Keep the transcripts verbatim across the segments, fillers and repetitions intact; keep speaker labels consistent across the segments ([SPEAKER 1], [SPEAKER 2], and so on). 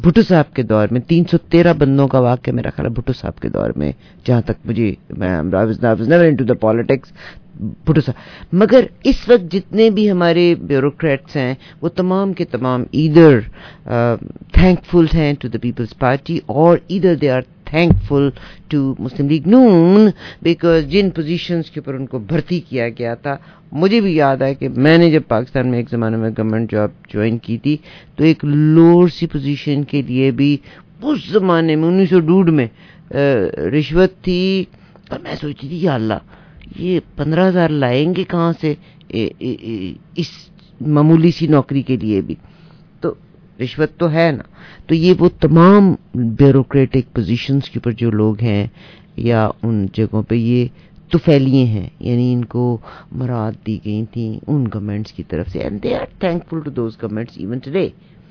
[SPEAKER 1] بھٹو صاحب کے دور میں تین سو تیرہ بندوں کا واقعہ میرا خیال ہے بھٹو صاحب کے دور میں، جہاں تک مجھے پالیٹکس بھٹو صاحب. مگر اس وقت جتنے بھی ہمارے بیوروکریٹس ہیں وہ تمام کے تمام ایدر تھینک فل ہیں ٹو دا پیپلز پارٹی اور either they are thankful to Muslim League Noon because جن پوزیشنز کے اوپر ان کو بھرتی کیا گیا تھا. مجھے بھی یاد ہے کہ میں نے جب پاکستان میں ایک زمانے میں گورنمنٹ جاب جوائن کی تھی تو ایک لوور سی پوزیشن کے لیے بھی اس زمانے میں انیس سو ڈوڈ میں رشوت تھی اور میں سوچتی تھی یا اللہ یہ پندرہ ہزار لائیں گے کہاں سے اس معمولی سی نوکری کے لیے بھی. تو رشوت تو ہے نا. تو یہ وہ تمام بیوروکریٹک پوزیشنز کے اوپر جو لوگ ہیں یا ان جگہوں پہ یہ توفیلیے ہیں، یعنی ان کو مراد دی گئی تھیں ان گورنمنٹس کی طرف سے and they are thankful to those governments even today.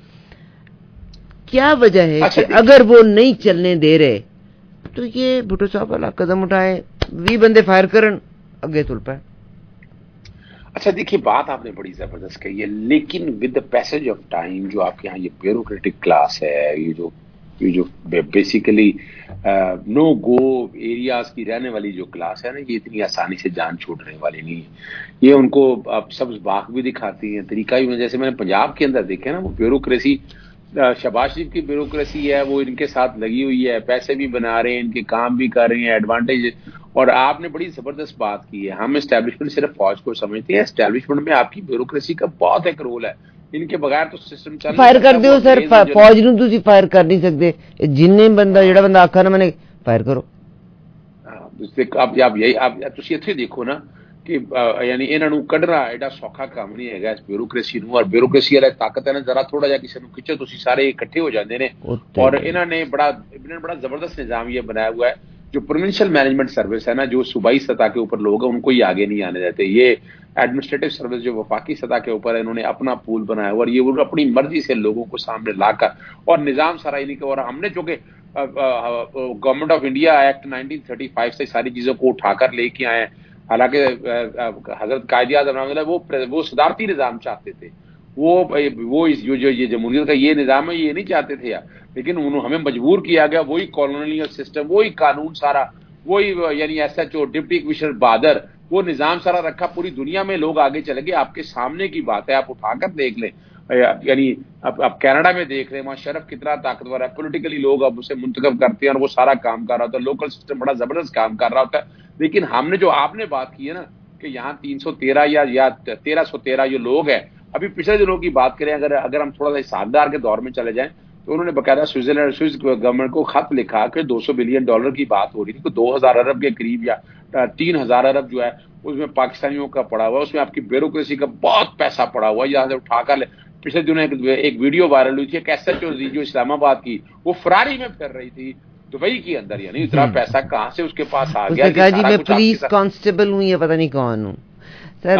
[SPEAKER 1] کیا وجہ ہے کہ اگر وہ نہیں چلنے دے رہے تو یہ بھٹو صاحب والا قدم اٹھائے وی بندے فائر کرن اگے تل پائے.
[SPEAKER 2] اچھا دیکھیے بات آپ نے بڑی زبردست کہی ہے، لیکن with the passage of time جو آپ کے یہاں یہ بیوروکریٹک کلاس ہے، یہ جو یہ جو بیسیکلی نو گو ایریاز کی رہنے والی جو کلاس ہے نا، یہ اتنی آسانی سے جان چھوڑنے والی نہیں ہے. یہ ان کو آپ سبز باغ بھی دکھاتی ہیں، طریقہ بھی جیسے میں نے پنجاب کے اندر دیکھا نا، وہ بیوروکریسی شہباز شریف کی بیوروکریسی ہے، وہ ان کے ساتھ لگی ہوئی ہے، پیسے بھی بنا رہے ہیں، ان کے کام بھی کر رہے ہیں، ایڈوانٹیج. اور آپ نے بڑی زبردست بات کی ہے، ہم اسٹیبلشمنٹ صرف فوج کو سمجھتے ہیں، اسٹیبلشمنٹ میں آپ کی بیوروکریسی کا بہت ایک رول ہے. ان کے بغیر تو سسٹم چل
[SPEAKER 1] فائر کر دیو سر، فوج نوں تسی فائر کر نہیں سکتے، جننے بندہ جڑا بندہ آکھا نا میں نے فائر کرو.
[SPEAKER 2] اب آپ یہی آپ تسی اتھے دیکھو نا کہ یعنی انہاں نوں کڈنا ایڈا سوکھا کام نہیں ہے اس بیوروکریسی نوں. اور بیوروکریسی والا طاقت ہے نا، ذرا تھوڑا جا کسی نوں کھچو تسی سارے اکٹھے ہو جاندے نے. اور انہاں نے بڑا انہوں نے بڑا زبردست نظام یہ بنایا ہوا ہے، جو پروونشل مینجمنٹ سروس ہے نا، جو صوبائی سطح کے اوپر لوگ ہیں ان کو ہی آگے نہیں آنے دیتے. یہ ایڈمنسٹریٹو سروس جو وفاقی سطح کے اوپر ہے، انہوں نے اپنا پول بنایا ہوا اور یہ وہ اپنی مرضی سے لوگوں کو سامنے لا کر اور نظام سارا انہیں کا. اور ہم نے چونکہ Government of India Act nineteen thirty five سے ساری چیزوں کو اٹھا کر لے کے آئے ہیں. حالانکہ حضرت قائد اعظم وہ وہ صدارتی نظام چاہتے تھے، وہ وہ جو یہ جمہوریت کا یہ نظام ہے یہ نہیں چاہتے تھے، لیکن انہوں ہمیں مجبور کیا گیا. وہی کالونیل سسٹم، وہی قانون سارا، وہی یعنی S H O deputy commissioner بہادر، وہ نظام سارا رکھا. پوری دنیا میں لوگ آگے چلے گئے. آپ کے سامنے کی بات ہے، آپ اٹھا کر دیکھ لیں. یعنی اب اب کینیڈا میں دیکھ رہے ہیں وہاں شرف کتنا طاقتور ہے، پولیٹیکلی لوگ اب اسے منتخب کرتے ہیں اور وہ سارا کام کر رہا ہوتا ہے. لوکل سسٹم بڑا زبردست کام کر رہا ہوتا ہے. لیکن ہم نے جو آپ نے بات کی ہے نا کہ یہاں تین سو تیرہ یا یا تیرہ سو تیرہ جو لوگ ہیں، ابھی پچھلے دنوں کی بات کریں، اگر اگر ہم تھوڑا سا حسابدار کے دور میں چلے جائیں تو انہوں نے باقاعدہ سوئٹزرلینڈ سوئس گورنمنٹ کو خط لکھا کہ دو سو بلین ڈالر کی بات ہو رہی تھی، دو ہزار ارب کے قریب یا تین ہزار ارب جو ہے اس میں پاکستانیوں کا پڑا ہوا ہے، اس میں آپ کی بیوروکریسی کا بہت پیسہ پڑا ہوا ہے. یہاں سے اٹھا کر لے. پچھلے دنوں ایک ویڈیو وائرل ہوئی تھی ایک ایس ایچ او جو اسلام آباد کی، وہ فراری میں پھر رہی تھی دبئی کے اندر. یعنی اتنا پیسہ کہاں سے اس کے پاس آ گیا؟
[SPEAKER 1] کہا جی میں پولیس کانسٹیبل ہوں یا پتہ نہیں کون ہوں سر.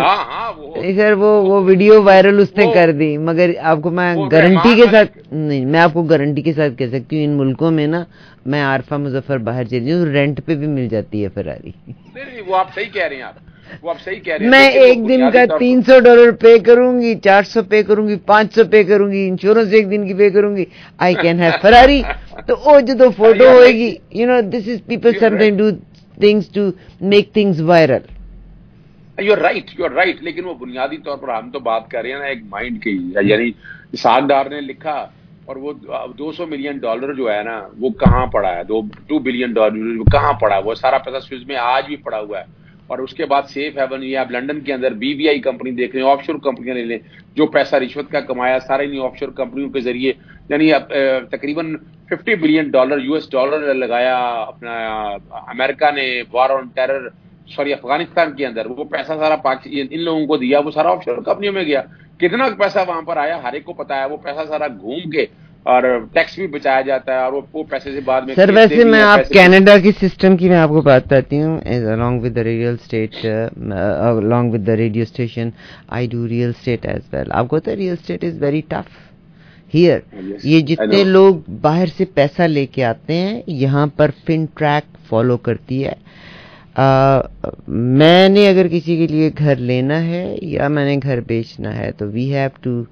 [SPEAKER 1] سر وہ وہ ویڈیو وائرل اس نے کر دی، مگر آپ کو میں گارنٹی کے ساتھ نہیں، میں آپ کو گارنٹی کے ساتھ کہہ سکتی ہوں ان ملکوں میں نا، میں عارفہ مظفر باہر چلی ہوں، رینٹ پہ بھی مل جاتی ہے فراری.
[SPEAKER 2] وہ آپ صحیح کہہ رہے ہیں، آپ وہ آپ صحیح کہہ رہے ہیں.
[SPEAKER 1] میں ایک دن کا تین سو ڈالر پے کروں گی، چار سو پے کروں گی، پانچ سو پے کروں گی، انشورنس ایک دن کی پے کروں گی، آئی کین ہیو فراری. تو وہ جو فوٹو ہوئے گی، you know this is people some time do things to make things viral.
[SPEAKER 2] You are right you are right لیکن وہ بنیادی طور پر ہم تو بات کر رہے ہیں نا ایک مائنڈ کی. یعنی اسحاق ڈار نے لکھا اور وہ دو سو ملین ڈالر جو ہے نا وہ کہاں پڑا ہے، دو ٹو بلین ڈالر کہاں پڑا ہے؟ وہ سارا پیسہ سوئس میں آج بھی پڑا ہوا ہے. اور اس کے بعد سیف ہیون یہ آپ لنڈن کے اندر بی بی آئی کمپنی دیکھ رہے ہیں، آف شور کمپنیاں لے لیں، جو پیسہ رشوت کا کمایا سارے انہیں آف شور کمپنیوں کے ذریعے. یعنی تقریباً fifty billion dollar U S dollar لگایا اپنا امریکہ نے war on terror sorry Afghanistan کے اندر. وہ پیسہ سارا پاکستان ان لوگوں کو دیا، وہ سارا آف شور کمپنیوں میں گیا. کتنا پیسہ وہاں پر آیا ہر ایک کو پتا ہے. وہ پیسہ سارا گھوم کے اور ٹیکس بھی بچایا جاتا ہے اور وہ پیسے سے بعد میں.
[SPEAKER 1] سر ویسے میں آپ کینیڈا کی سسٹم کی میں آپ کو بات بتاتی ہوں. along with the real estate uh, along with the radio station I do real estate as well. آپ کو تو real estate is very tough here. یہ جتنے لوگ باہر سے پیسہ لے کے آتے ہیں یہاں پر فن ٹریک فالو کرتی ہے. Uh, میں نے اگر کسی کے لیے گھر لینا ہے یا میں نے گھر بیچنا ہے تو we have to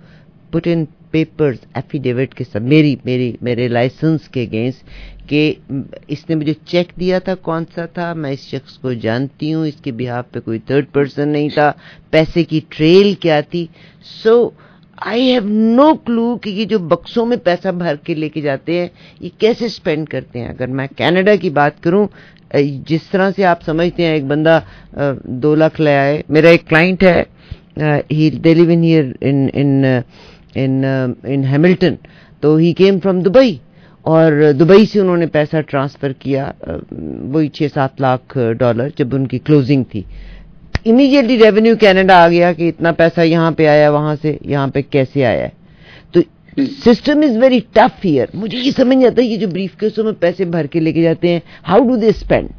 [SPEAKER 1] put in papers, affidavit کے ساتھ میری میری میرے لائسنس کے اگینسٹ کہ اس نے مجھے چیک دیا تھا کون سا تھا, میں اس شخص کو جانتی ہوں, اس کے بہاف پہ کوئی تھرڈ پرسن نہیں تھا, پیسے کی ٹریل کیا تھی. سو آئی ہیو نو کلو کہ یہ جو بکسوں میں پیسہ بھر کے لے کے جاتے ہیں یہ کیسے اسپینڈ کرتے ہیں. اگر میں کینیڈا کی بات کروں, جس طرح سے آپ سمجھتے ہیں ایک بندہ دو لاکھ لے آئے. میرا ایک کلائنٹ ہے, ہی دے لیو in here in in in in Hamilton, تو ہی کیم فرام دبئی, اور دبئی سے انہوں نے پیسہ ٹرانسفر کیا وہی چھ سات لاکھ ڈالر جب ان کی کلوزنگ تھی. امیڈیٹلی ریونیو کینیڈا آ گیا کہ اتنا پیسہ یہاں پہ آیا, وہاں سے یہاں پہ کیسے آیا ہے. تو system is very tough here. مجھے یہ سمجھ نہیں آتا یہ جو بریف کیسوں میں پیسے بھر کے لے کے جاتے ہیں, ہاؤ ڈو دے اسپینڈ.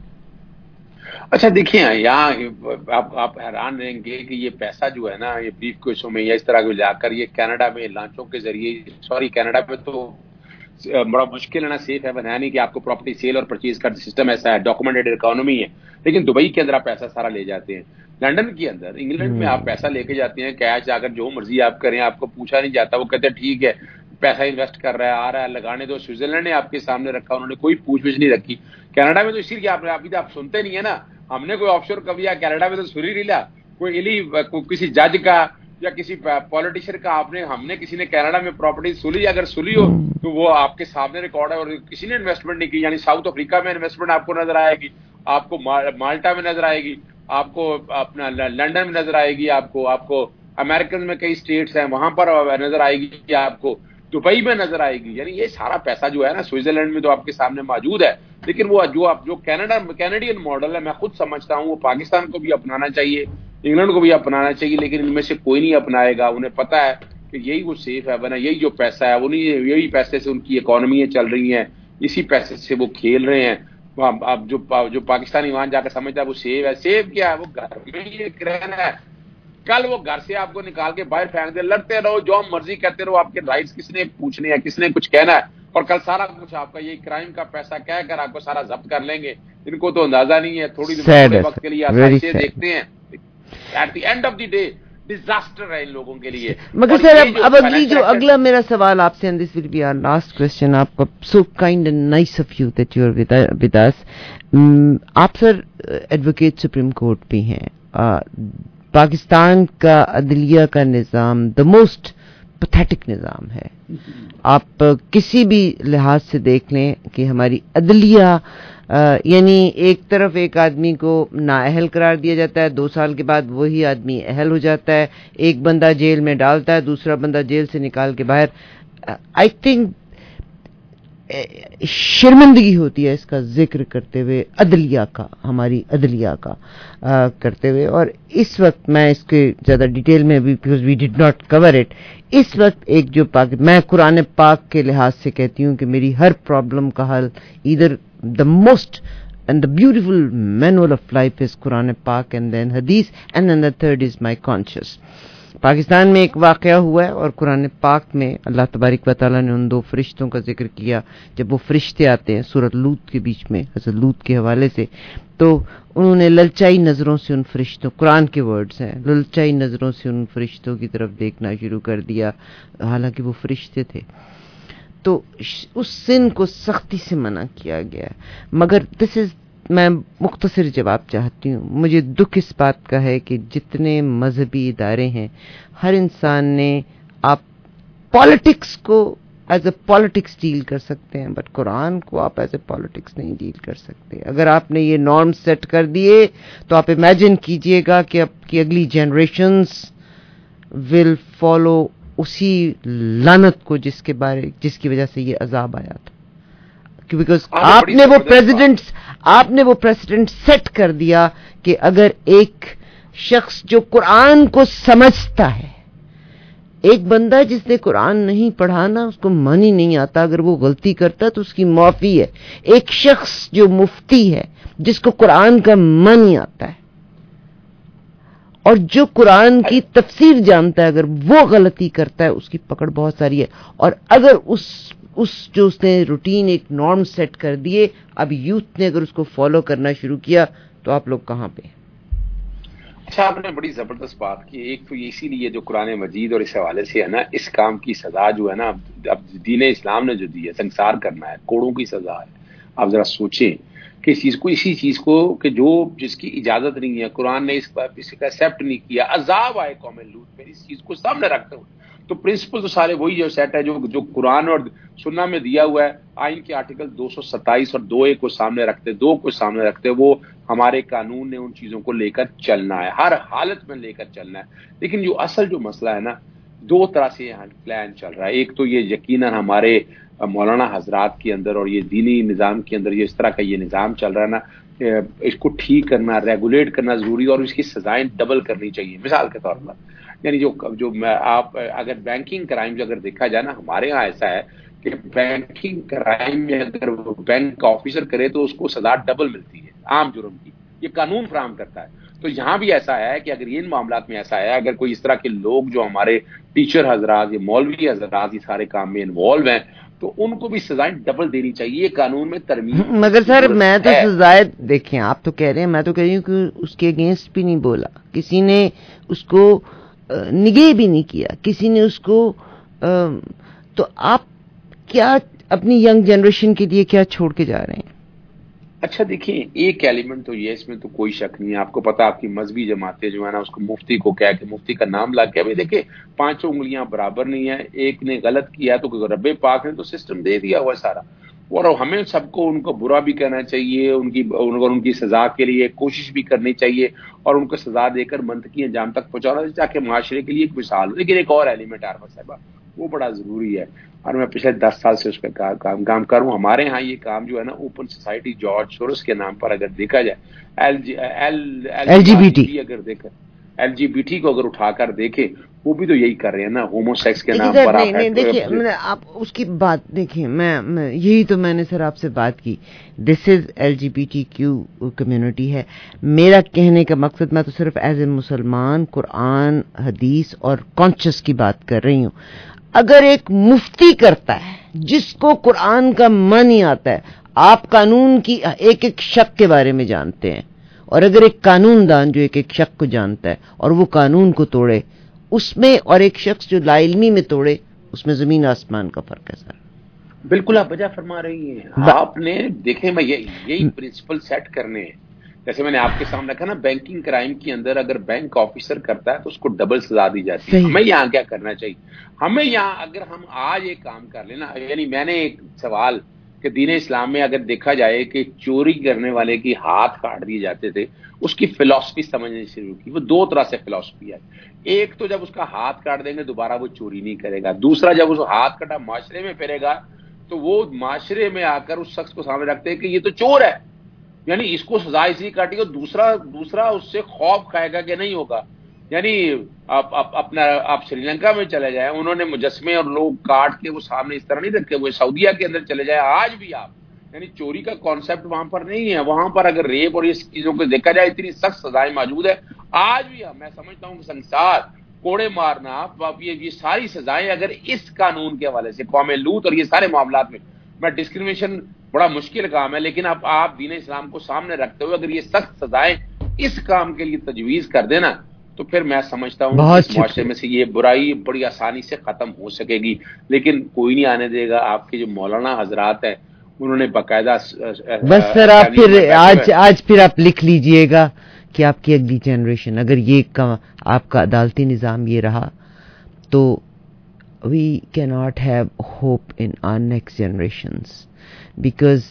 [SPEAKER 2] اچھا دیکھیں, یہاں آپ آپ حیران رہیں گے کہ یہ پیسہ جو ہے نا یہ بریف کیسوں میں یا اس طرح کو جا کر یہ کینیڈا میں لانچوں کے ذریعے, سوری کینیڈا میں تو بڑا مشکل ہے نا, سیف ہے بنایا نہیں کہ آپ کو پراپرٹی سیل اور پرچیز کا سسٹم ایسا ہے, ڈاکومنٹڈ اکانومی ہے, لیکن دبئی کے اندر آپ پیسہ سارا لے جاتے ہیں. لنڈن کے اندر, انگلینڈ میں آپ پیسہ لے کے جاتے ہیں کیش, جا کر جو مرضی آپ کریں, آپ کو پوچھا نہیں جاتا, وہ کہتے ہیں ٹھیک ہے پیسہ انویسٹ کر رہا ہے, آ رہا ہے, لگانے دو. سوئٹزرلینڈ نے آپ کے سامنے رکھا, انہوں نے کوئی پوچھ گچھ نہیں رکھی. کینیڈا میں تو اسی لیے آپ ابھی آپ سنتے نہیں ہے نا, ہم نے کوئی آف شور کبھی کینیڈا میں تو سری نہیں لیا, کوئی الی کسی جج کا یا کسی پولیٹیشین کا آپ نے ہم نے کسی نے کینیڈا میں پراپرٹی سلی, اگر سلی ہو تو وہ آپ کے سامنے ریکارڈ ہے, اور کسی نے انویسٹمنٹ نہیں کی. یعنی ساؤتھ افریقہ میں انویسٹمنٹ آپ کو نظر آئے گی, آپ کو مالٹا میں نظر آئے گی, آپ کو اپنا لنڈن میں نظر آئے گی, آپ کو آپ کو امریکن میں کئی اسٹیٹس ہیں وہاں پر نظر آئے گی, آپ کو دبئی میں نظر آئے گی. یعنی یہ سارا پیسہ جو ہے نا سوئٹزرلینڈ میں تو آپ کے سامنے موجود ہے. لیکن وہ جو آپ جو کینیڈا کینیڈین ماڈل ہے, میں خود سمجھتا ہوں وہ پاکستان کو بھی اپنانا چاہیے, انگلینڈ کو بھی اپنانا چاہیے, لیکن ان میں سے کوئی نہیں اپنائے گا. انہیں پتا ہے کہ یہی وہ سیف ہے, بنا یہی جو پیسہ ہے انہیں یہی پیسے سے ان کی اکانومیاں چل رہی ہیں, اسی پیسے سے وہ کھیل رہے ہیں. اب جو جو پاکستانی وہاں جا کر سمجھتا ہے وہ سیف ہے, سیف کیا ہے, وہ گھر میں ہی رہنا ہے. کل وہ گھر سے آپ کو نکال کے باہر پھینک دے, لڑتے رہو جو مرضی کرتے رہو, آپ کے رائٹس کس نے پوچھنے ہیں, کس نے کچھ کہنا ہے, اور کل سارا کچھ آپ کا یہ کرائم کا پیسہ کہہ کر آپ کو سارا ضبط کر لیں گے. ان کو تو اندازہ نہیں ہے, تھوڑی تھوڑے وقت کے لیے آسائشیں دیکھتے ہیں, at the end of the day disaster ہے ان لوگوں کے لیے.
[SPEAKER 1] مگر سر اب اب اگلی جو اگلا میرا سوال آپ سے, and this will be our last question, آپ کا so kind and nice of you that you are with us. آپ سر ایڈوکیٹ سپریم کورٹ بھی ہیں. پاکستان کا عدلیہ کا نظام دا موسٹ پتھیٹک نظام ہے. آپ کسی بھی لحاظ سے دیکھ لیں کہ ہماری عدلیہ, یعنی ایک طرف ایک آدمی کو نااہل قرار دیا جاتا ہے, دو سال کے بعد وہی آدمی اہل ہو جاتا ہے, ایک بندہ جیل میں ڈالتا ہے, دوسرا بندہ جیل سے نکال کے باہر. آئی تھنک شرمندگی ہوتی ہے اس کا ذکر کرتے ہوئے, عدلیہ کا, ہماری عدلیہ کا کرتے ہوئے. اور اس وقت میں اس کے زیادہ ڈیٹیل میں بھی, because we did not cover it, اس وقت ایک جو پاک, میں قرآن پاک کے لحاظ سے کہتی ہوں کہ میری ہر پرابلم کا حل ادھر the most and the beautiful manual of life is Quran Pak and then Hadith, and then the third is my conscience. Pakistan میں ایک واقعہ ہوا ہے اور قرآن پاک میں اللہ تبارک و تعالیٰ نے ان دو فرشتوں کا ذکر کیا. جب وہ فرشتے آتے ہیں سورۃ لوط کے بیچ میں, حضرت لوط کے حوالے سے, تو انہوں نے للچائی نظروں سے ان فرشتوں, قرآن کے ورڈز ہیں, للچائی نظروں سے ان فرشتوں کی طرف دیکھنا شروع کر دیا, حالانکہ وہ فرشتے تھے. تو اس سن کو سختی سے منع کیا گیا. مگر دس از, میں مختصر جواب چاہتی ہوں. مجھے دکھ اس بات کا ہے کہ جتنے مذہبی ادارے ہیں, ہر انسان نے, آپ پالیٹکس کو ایز اے پالیٹکس ڈیل کر سکتے ہیں, بٹ قرآن کو آپ ایز اے پالیٹکس نہیں ڈیل کر سکتے. اگر آپ نے یہ نارم سیٹ کر دیے تو آپ امیجن کیجئے گا کہ اب کی اگلی جنریشنز ول فالو اسی لعنت کو جس کے بارے جس کی وجہ سے یہ عذاب آیا تھا. بیکاز آپ نے وہ پریزیڈنٹ آپ نے وہ پریزیڈنٹ سیٹ کر دیا کہ اگر ایک شخص جو قرآن کو سمجھتا ہے, ایک بندہ جس نے قرآن نہیں پڑھانا, اس کو معنی نہیں آتا, اگر وہ غلطی کرتا تو اس کی معافی ہے. ایک شخص جو مفتی ہے جس کو قرآن کا معنی آتا ہے اور جو قرآن کی تفسیر جانتا ہے, اگر وہ غلطی کرتا ہے اس کی پکڑ بہت ساری ہے. اور اگر اس اس جو اس نے روٹین ایک نارم سیٹ کر دیے, اب یوتھ نے اگر اس کو فالو کرنا شروع کیا تو آپ لوگ کہاں پہ؟
[SPEAKER 2] اچھا آپ نے بڑی زبردست بات کی. ایک تو اسی لیے جو قرآن مجید اور اس حوالے سے ہے نا, اس کام کی سزا جو ہے نا, اب دین اسلام نے جو دی ہے, سنسار کرنا ہے, کوڑوں کی سزا ہے. آپ ذرا سوچیں کہ اس چیز کو, اسی چیز کو کہ جو جس کی اجازت نہیں ہے, قرآن نے اس کو ایکسیپٹ نہیں کیا, عذاب آئے قوم لوط پہ, اس چیز کو سامنے رکھتے ہوئے. تو پرنسپل تو سارے وہی جو سیٹ ہے جو جو قرآن اور سنہ میں دیا ہوا ہے. آئین کے آرٹیکل دو سو ستائیس اور دو ایک کو سامنے رکھتے, دو کو سامنے رکھتے, وہ ہمارے قانون نے ان چیزوں کو لے کر چلنا ہے, ہر حالت میں لے کر چلنا ہے. لیکن جو اصل جو مسئلہ ہے نا, دو طرح سے یہاں پلان چل رہا ہے. ایک تو یہ یقیناً ہمارے مولانا حضرات کے اندر اور یہ دینی نظام کے اندر یہ اس طرح کا یہ نظام چل رہا ہے نا, اس کو ٹھیک کرنا, ریگولیٹ کرنا ضروری, اور اس کی سزائیں ڈبل کرنی چاہیے. مثال کے طور پر یعنی جو جو آپ اگر بینکنگ کرائم جو اگر دیکھا جائے نا, ہمارے ہاں ایسا ہے کہ بینکنگ کرائم میں اگر وہ بینک کا آفیسر کرے تو اس کو سزا ڈبل ملتی ہے عام جرم کی, یہ قانون فراہم کرتا ہے. تو یہاں بھی ایسا ہے کہ اگر ان معاملات میں ایسا ہے, اگر کوئی اس طرح کے لوگ جو ہمارے ٹیچر حضرات, یہ مولوی حضرات یہ سارے کام میں انوالو ہیں, تو ان کو بھی سزائیں ڈبل دینی چاہیے. قانون میں ترمیم.
[SPEAKER 1] مگر سر میں تو سزائیں دیکھیں, آپ تو کہہ رہے ہیں, میں تو کہہ رہی ہوں کہ اس کے اگینسٹ بھی نہیں بولا, کسی نے اس کو نگے بھی نہیں کیا, کسی نے اس کو, تو آپ کیا اپنی ینگ جنریشن کے لیے کیا چھوڑ کے جا رہے ہیں؟
[SPEAKER 2] اچھا دیکھیں, ایک ایلیمنٹ تو یہ, اس میں تو کوئی شک نہیں ہے, آپ کو پتا آپ کی مذہبی جماعتیں جو ہے نا, اس کو مفتی کو کہہ کے مفتی کا نام لا کے, ابھی دیکھیں پانچوں انگلیاں برابر نہیں ہیں, ایک نے غلط کیا تو رب پاک نے تو سسٹم دے دیا ہوا سارا, اور ہمیں سب کو ان کو برا بھی کرنا چاہیے, ان کی ان کی سزا کے لیے کوشش بھی کرنی چاہیے, اور ان کو سزا دے کر منطقی انجام تک پہنچانا چاہیے تاکہ معاشرے کے لیے ایک مثال ہو. لیکن ایک اور ایلیمنٹ عارفہ صاحبہ, وہ بڑا ضروری ہے, اور میں پچھلے دس سال سے اس پہ کام کام کروں. ہمارے ہاں یہ کام جو ہے نا, اوپن سوسائٹی جارج سورس کے نام پر اگر دیکھا جائے, L G L G B T اگر دیکھا, ایل جی بی ٹی کو اگر اٹھا کر دیکھے, وہ بھی تو یہی کر رہے ہیں نا, ہومو سیکس کے نام پر.
[SPEAKER 1] نہیں نہیں دیکھیے, آپ اس کی بات دیکھیں, میں یہی تو میں نے سر آپ سے بات کی, this is L G B T Q community ہے. میرا کہنے کا مقصد, میں تو صرف ایز اے مسلمان قرآن حدیث اور کانشیس کی بات کر رہی ہوں. اگر ایک مفتی کرتا ہے جس کو قرآن کا معنی آتا ہے, آپ قانون کی ایک ایک شق کے بارے میں جانتے ہیں, اور اگر ایک قانون دان جو ایک ایک شق کو جانتا ہے اور وہ قانون کو توڑے, اس میں, اور ایک شخص جو لا علمی میں توڑے, اس میں زمین آسمان کا فرق ہے سر.
[SPEAKER 2] بالکل آپ وجہ فرما رہی ہیں. آپ نے دیکھیں, میں یہی پرنسپل سیٹ کرنے ہیں. جیسے میں نے آپ کے سامنے کہا نا, بینکنگ کرائم کے اندر اگر بینک آفیسر کرتا ہے تو اس کو ڈبل سزا دی جاتی ہے. ہمیں یہاں کیا کرنا چاہیے, ہمیں یہاں اگر ہم آج ایک کام کر لینا, یعنی میں نے ایک سوال کہ دین اسلام میں اگر دیکھا جائے کہ چوری کرنے والے کی ہاتھ کاٹ دیے جاتے تھے, اس کی فلسفی سمجھنے شروع کی. وہ دو طرح سے فلسفی ہے. ایک تو جب اس کا ہاتھ کاٹ دیں گے دوبارہ وہ چوری نہیں کرے گا. دوسرا, جب اس ہاتھ کٹا معاشرے میں پھرے گا تو وہ معاشرے میں آ کر اس شخص کو سامنے رکھتے ہیں کہ یہ تو چور ہے, یعنی اس کو سزا اس لیے کاٹی, اور دوسرا دوسرا اس سے خوف کھائے گا کہ نہیں ہوگا. یعنی آپ اپنا آپ سری لنکا میں چلے جائیں, انہوں نے مجسمے اور لوگ کاٹ کے وہ سامنے اس طرح نہیں رکھے, وہ سعودیہ کے اندر چلے جائیں آج بھی آپ, یعنی چوری کا کانسیپٹ وہاں پر نہیں ہے. وہاں پر اگر ریپ اور اس چیزوں کو دیکھا جائے اتنی سخت سزائیں موجود ہے آج بھی. میں سمجھتا ہوں کہ سنسار, کوڑے مارنا, یہ یہ ساری سزائیں اگر اس قانون کے حوالے سے قوم لوط اور یہ سارے معاملات میں, میں ڈسکریمنیشن بڑا مشکل کام ہے, لیکن اب آپ دین اسلام کو سامنے رکھتے ہوئے اگر یہ سخت سزائیں اس کام کے لیے تجویز کر دینا, تو پھر میں سمجھتا ہوں کہ معاشرے میں سے یہ برائی بڑی آسانی سے ختم ہو سکے گی. لیکن کوئی نہیں آنے دے گا. آپ کے جو مولانا حضرات ہیں انہوں نے باقاعدہ,
[SPEAKER 1] بس سر آپ پھر آج آج پھر آپ لکھ لیجئے گا کہ آپ کی اگلی جنریشن, اگر یہ کا آپ کا عدالتی نظام یہ رہا, تو we can not have hope in our next generations, because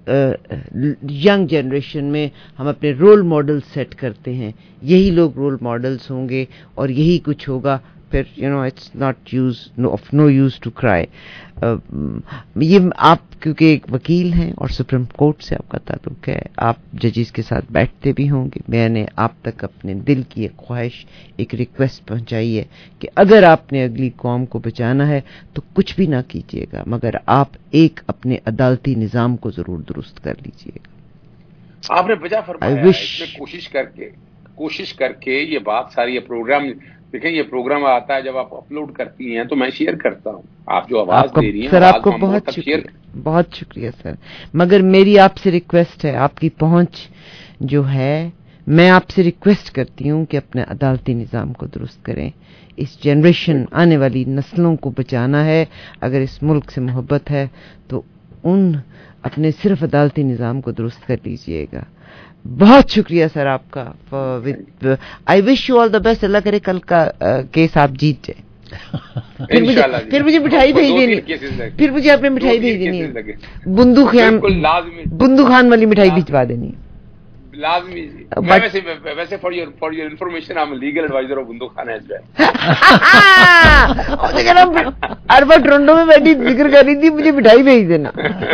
[SPEAKER 1] young generation میں ہم اپنے رول ماڈل سیٹ کرتے ہیں, یہی لوگ رول ماڈلز ہوں گے اور یہی کچھ ہوگا. پھر you know it's not use of no use to cry. یہ آپ کیونکہ ایک وکیل ہیں اور سپریم کورٹ سے آپ کا تعلق ہے, آپ ججز کے ساتھ بیٹھتے بھی ہوں گے, میں نے آپ تک اپنے دل کی ایک خواہش, ایک ریکویسٹ پہنچائی ہے کہ اگر آپ نے اگلی قوم کو بچانا ہے تو کچھ بھی نہ کیجیے گا, مگر آپ ایک اپنے عدالتی نظام کو ضرور درست کر لیجیے گا.
[SPEAKER 2] آپ نے وجہ فرمایا ہے, اس میں کوشش کر کے کوشش کر کے یہ بات ساری, یہ پروگرام دیکھیں, یہ پروگرام آتا ہے جب آپ اپلوڈ کرتی ہیں تو میں شیئر کرتا ہوں. آپ جو آواز دے رہی ہیں
[SPEAKER 1] سر, آپ کو بہت شکریہ, بہت شکریہ سر, مگر میری آپ سے ریکویسٹ ہے, آپ کی پہنچ جو ہے میں آپ سے ریکویسٹ کرتی ہوں کہ اپنے عدالتی نظام کو درست کریں. اس جنریشن آنے والی نسلوں کو بچانا ہے. اگر اس ملک سے محبت ہے تو ان اپنے صرف عدالتی نظام کو درست کر لیجئے گا. بہت شکریہ سر آپ کا. آئی wish you all the best. اللہ کرے کل کا کیس آپ جیت جائیں. پھر مجھے پھر مجھے مٹھائی بھیج دینی پھر مجھے آپ نے مٹھائی بھیج دینی ہے. بندو خان بندو خان والی مٹھائی بھجوا دینی ہے
[SPEAKER 2] لازمی. ویسے ویسے for your for your information I am legal advisor of Bundu Khan as well.
[SPEAKER 1] اربا ٹورنٹو میں بیٹھی ذکر کر رہی تھی مجھے مٹھائی بھیج دینا.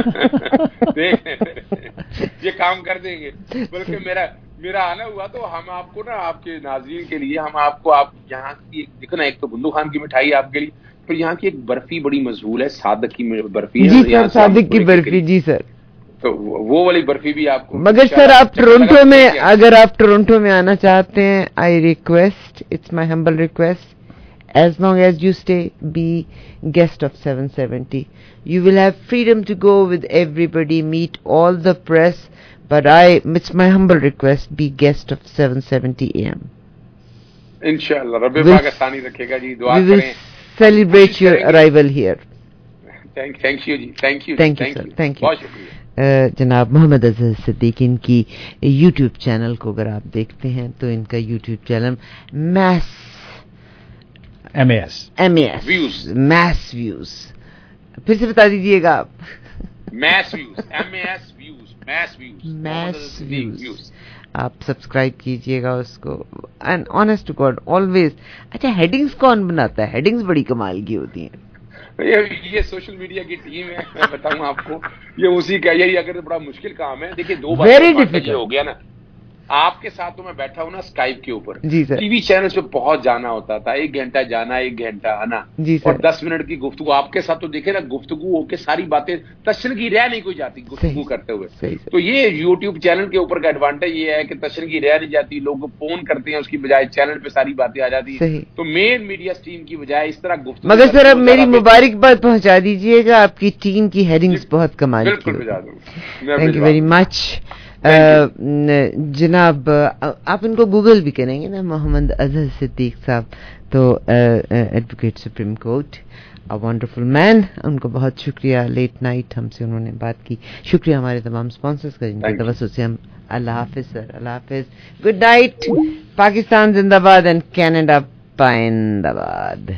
[SPEAKER 2] یہ کام کر دیں گے. بلکہ میرا میرا آنا ہوا تو ہم آپ کو نا آپ کے ناظرین کے لیے ہم آپ کو آپ یہاں کی دیکھو نا ایک تو بندو خان کی مٹھائی آپ کے لیے, پھر یہاں کی ایک برفی بڑی مشہور ہے صادق کی برفی ہے.
[SPEAKER 1] جی سر صادق کی برفی. جی سر
[SPEAKER 2] تو وہ والی برفی بھی آپ کو.
[SPEAKER 1] مگر سر آپ ٹورنٹو میں اگر آپ ٹورنٹو میں آنا چاہتے ہیں I request it's my humble request as long as you stay be guest of seven seventy. You will have freedom to go with everybody, meet all the press, but I it's my humble request be guest of seven seventy A M.
[SPEAKER 2] Inshallah Rabbi Pakistani rakhega ji. Dua
[SPEAKER 1] kare. We will celebrate your arrival here.
[SPEAKER 2] Thank thank you ji. Thank you.
[SPEAKER 1] Thank you sir. Thank you. بہت شکریہ. جناب محمد اظہر صدیق ان کی YouTube channel کو اگر آپ دیکھتے ہیں تو ان کا YouTube channel mass
[SPEAKER 3] M A S
[SPEAKER 1] M A S views mass views. پھر سے بتا دیجیے گا آپ.
[SPEAKER 2] Mass views M A S views mass views
[SPEAKER 1] mass views. آپ سبسکرائب کیجیے گا اس کو. And honest to God always. اچھا ہیڈنگز کون بناتا ہے؟ ہیڈنگز بڑی کمال کی ہوتی ہیں.
[SPEAKER 2] یہ سوشل میڈیا کی ٹیم ہے. میں بتاؤں آپ کو یہ اسی کا یہی اگر بڑا مشکل کام ہے. دیکھیے دو بار ہو گیا نا آپ کے ساتھ تو میں بیٹھا ہوں نا اسکائپ کے اوپر.
[SPEAKER 1] جی سر.
[SPEAKER 2] ٹی وی چینل پہ بہت جانا ہوتا تھا. ایک گھنٹہ جانا ایک گھنٹہ آنا.
[SPEAKER 1] جی سر.
[SPEAKER 2] اور دس منٹ کی گفتگو آپ کے ساتھ تو دیکھے نا گفتگو ہو کے ساری باتیں تشنگی رہ نہیں کوئی جاتی گفتگو کرتے ہوئے. تو یہ یوٹیوب چینل کے اوپر کا ایڈوانٹیج یہ ہے کہ تشنگی رہ نہیں جاتی. لوگ فون کرتے ہیں اس کی بجائے چینل پہ ساری باتیں آ جاتی ہیں. تو مین میڈیا اسٹریم کی بجائے اس طرح گفتگو.
[SPEAKER 1] مگر سر اب میری مبارکباد پہنچا دیجیے گا آپ کی ٹیم کی ہیڈنگز بہت کمال کی.
[SPEAKER 2] بالکل بھیجا دوں.
[SPEAKER 1] Thank you very much. جناب آپ ان کو گوگل بھی کریں گے نا محمد اظہر صدیق صاحب تو advocate supreme court wonderful man. ان کو بہت شکریہ. لیٹ نائٹ ہم سے انہوں نے بات کی. شکریہ ہمارے تمام اسپانسرز کا جن کے توسط سے ہم. اللہ حافظ سر. اللہ حافظ. Good night. پاکستان زندہ باد اینڈ کینیڈا پائندہ باد.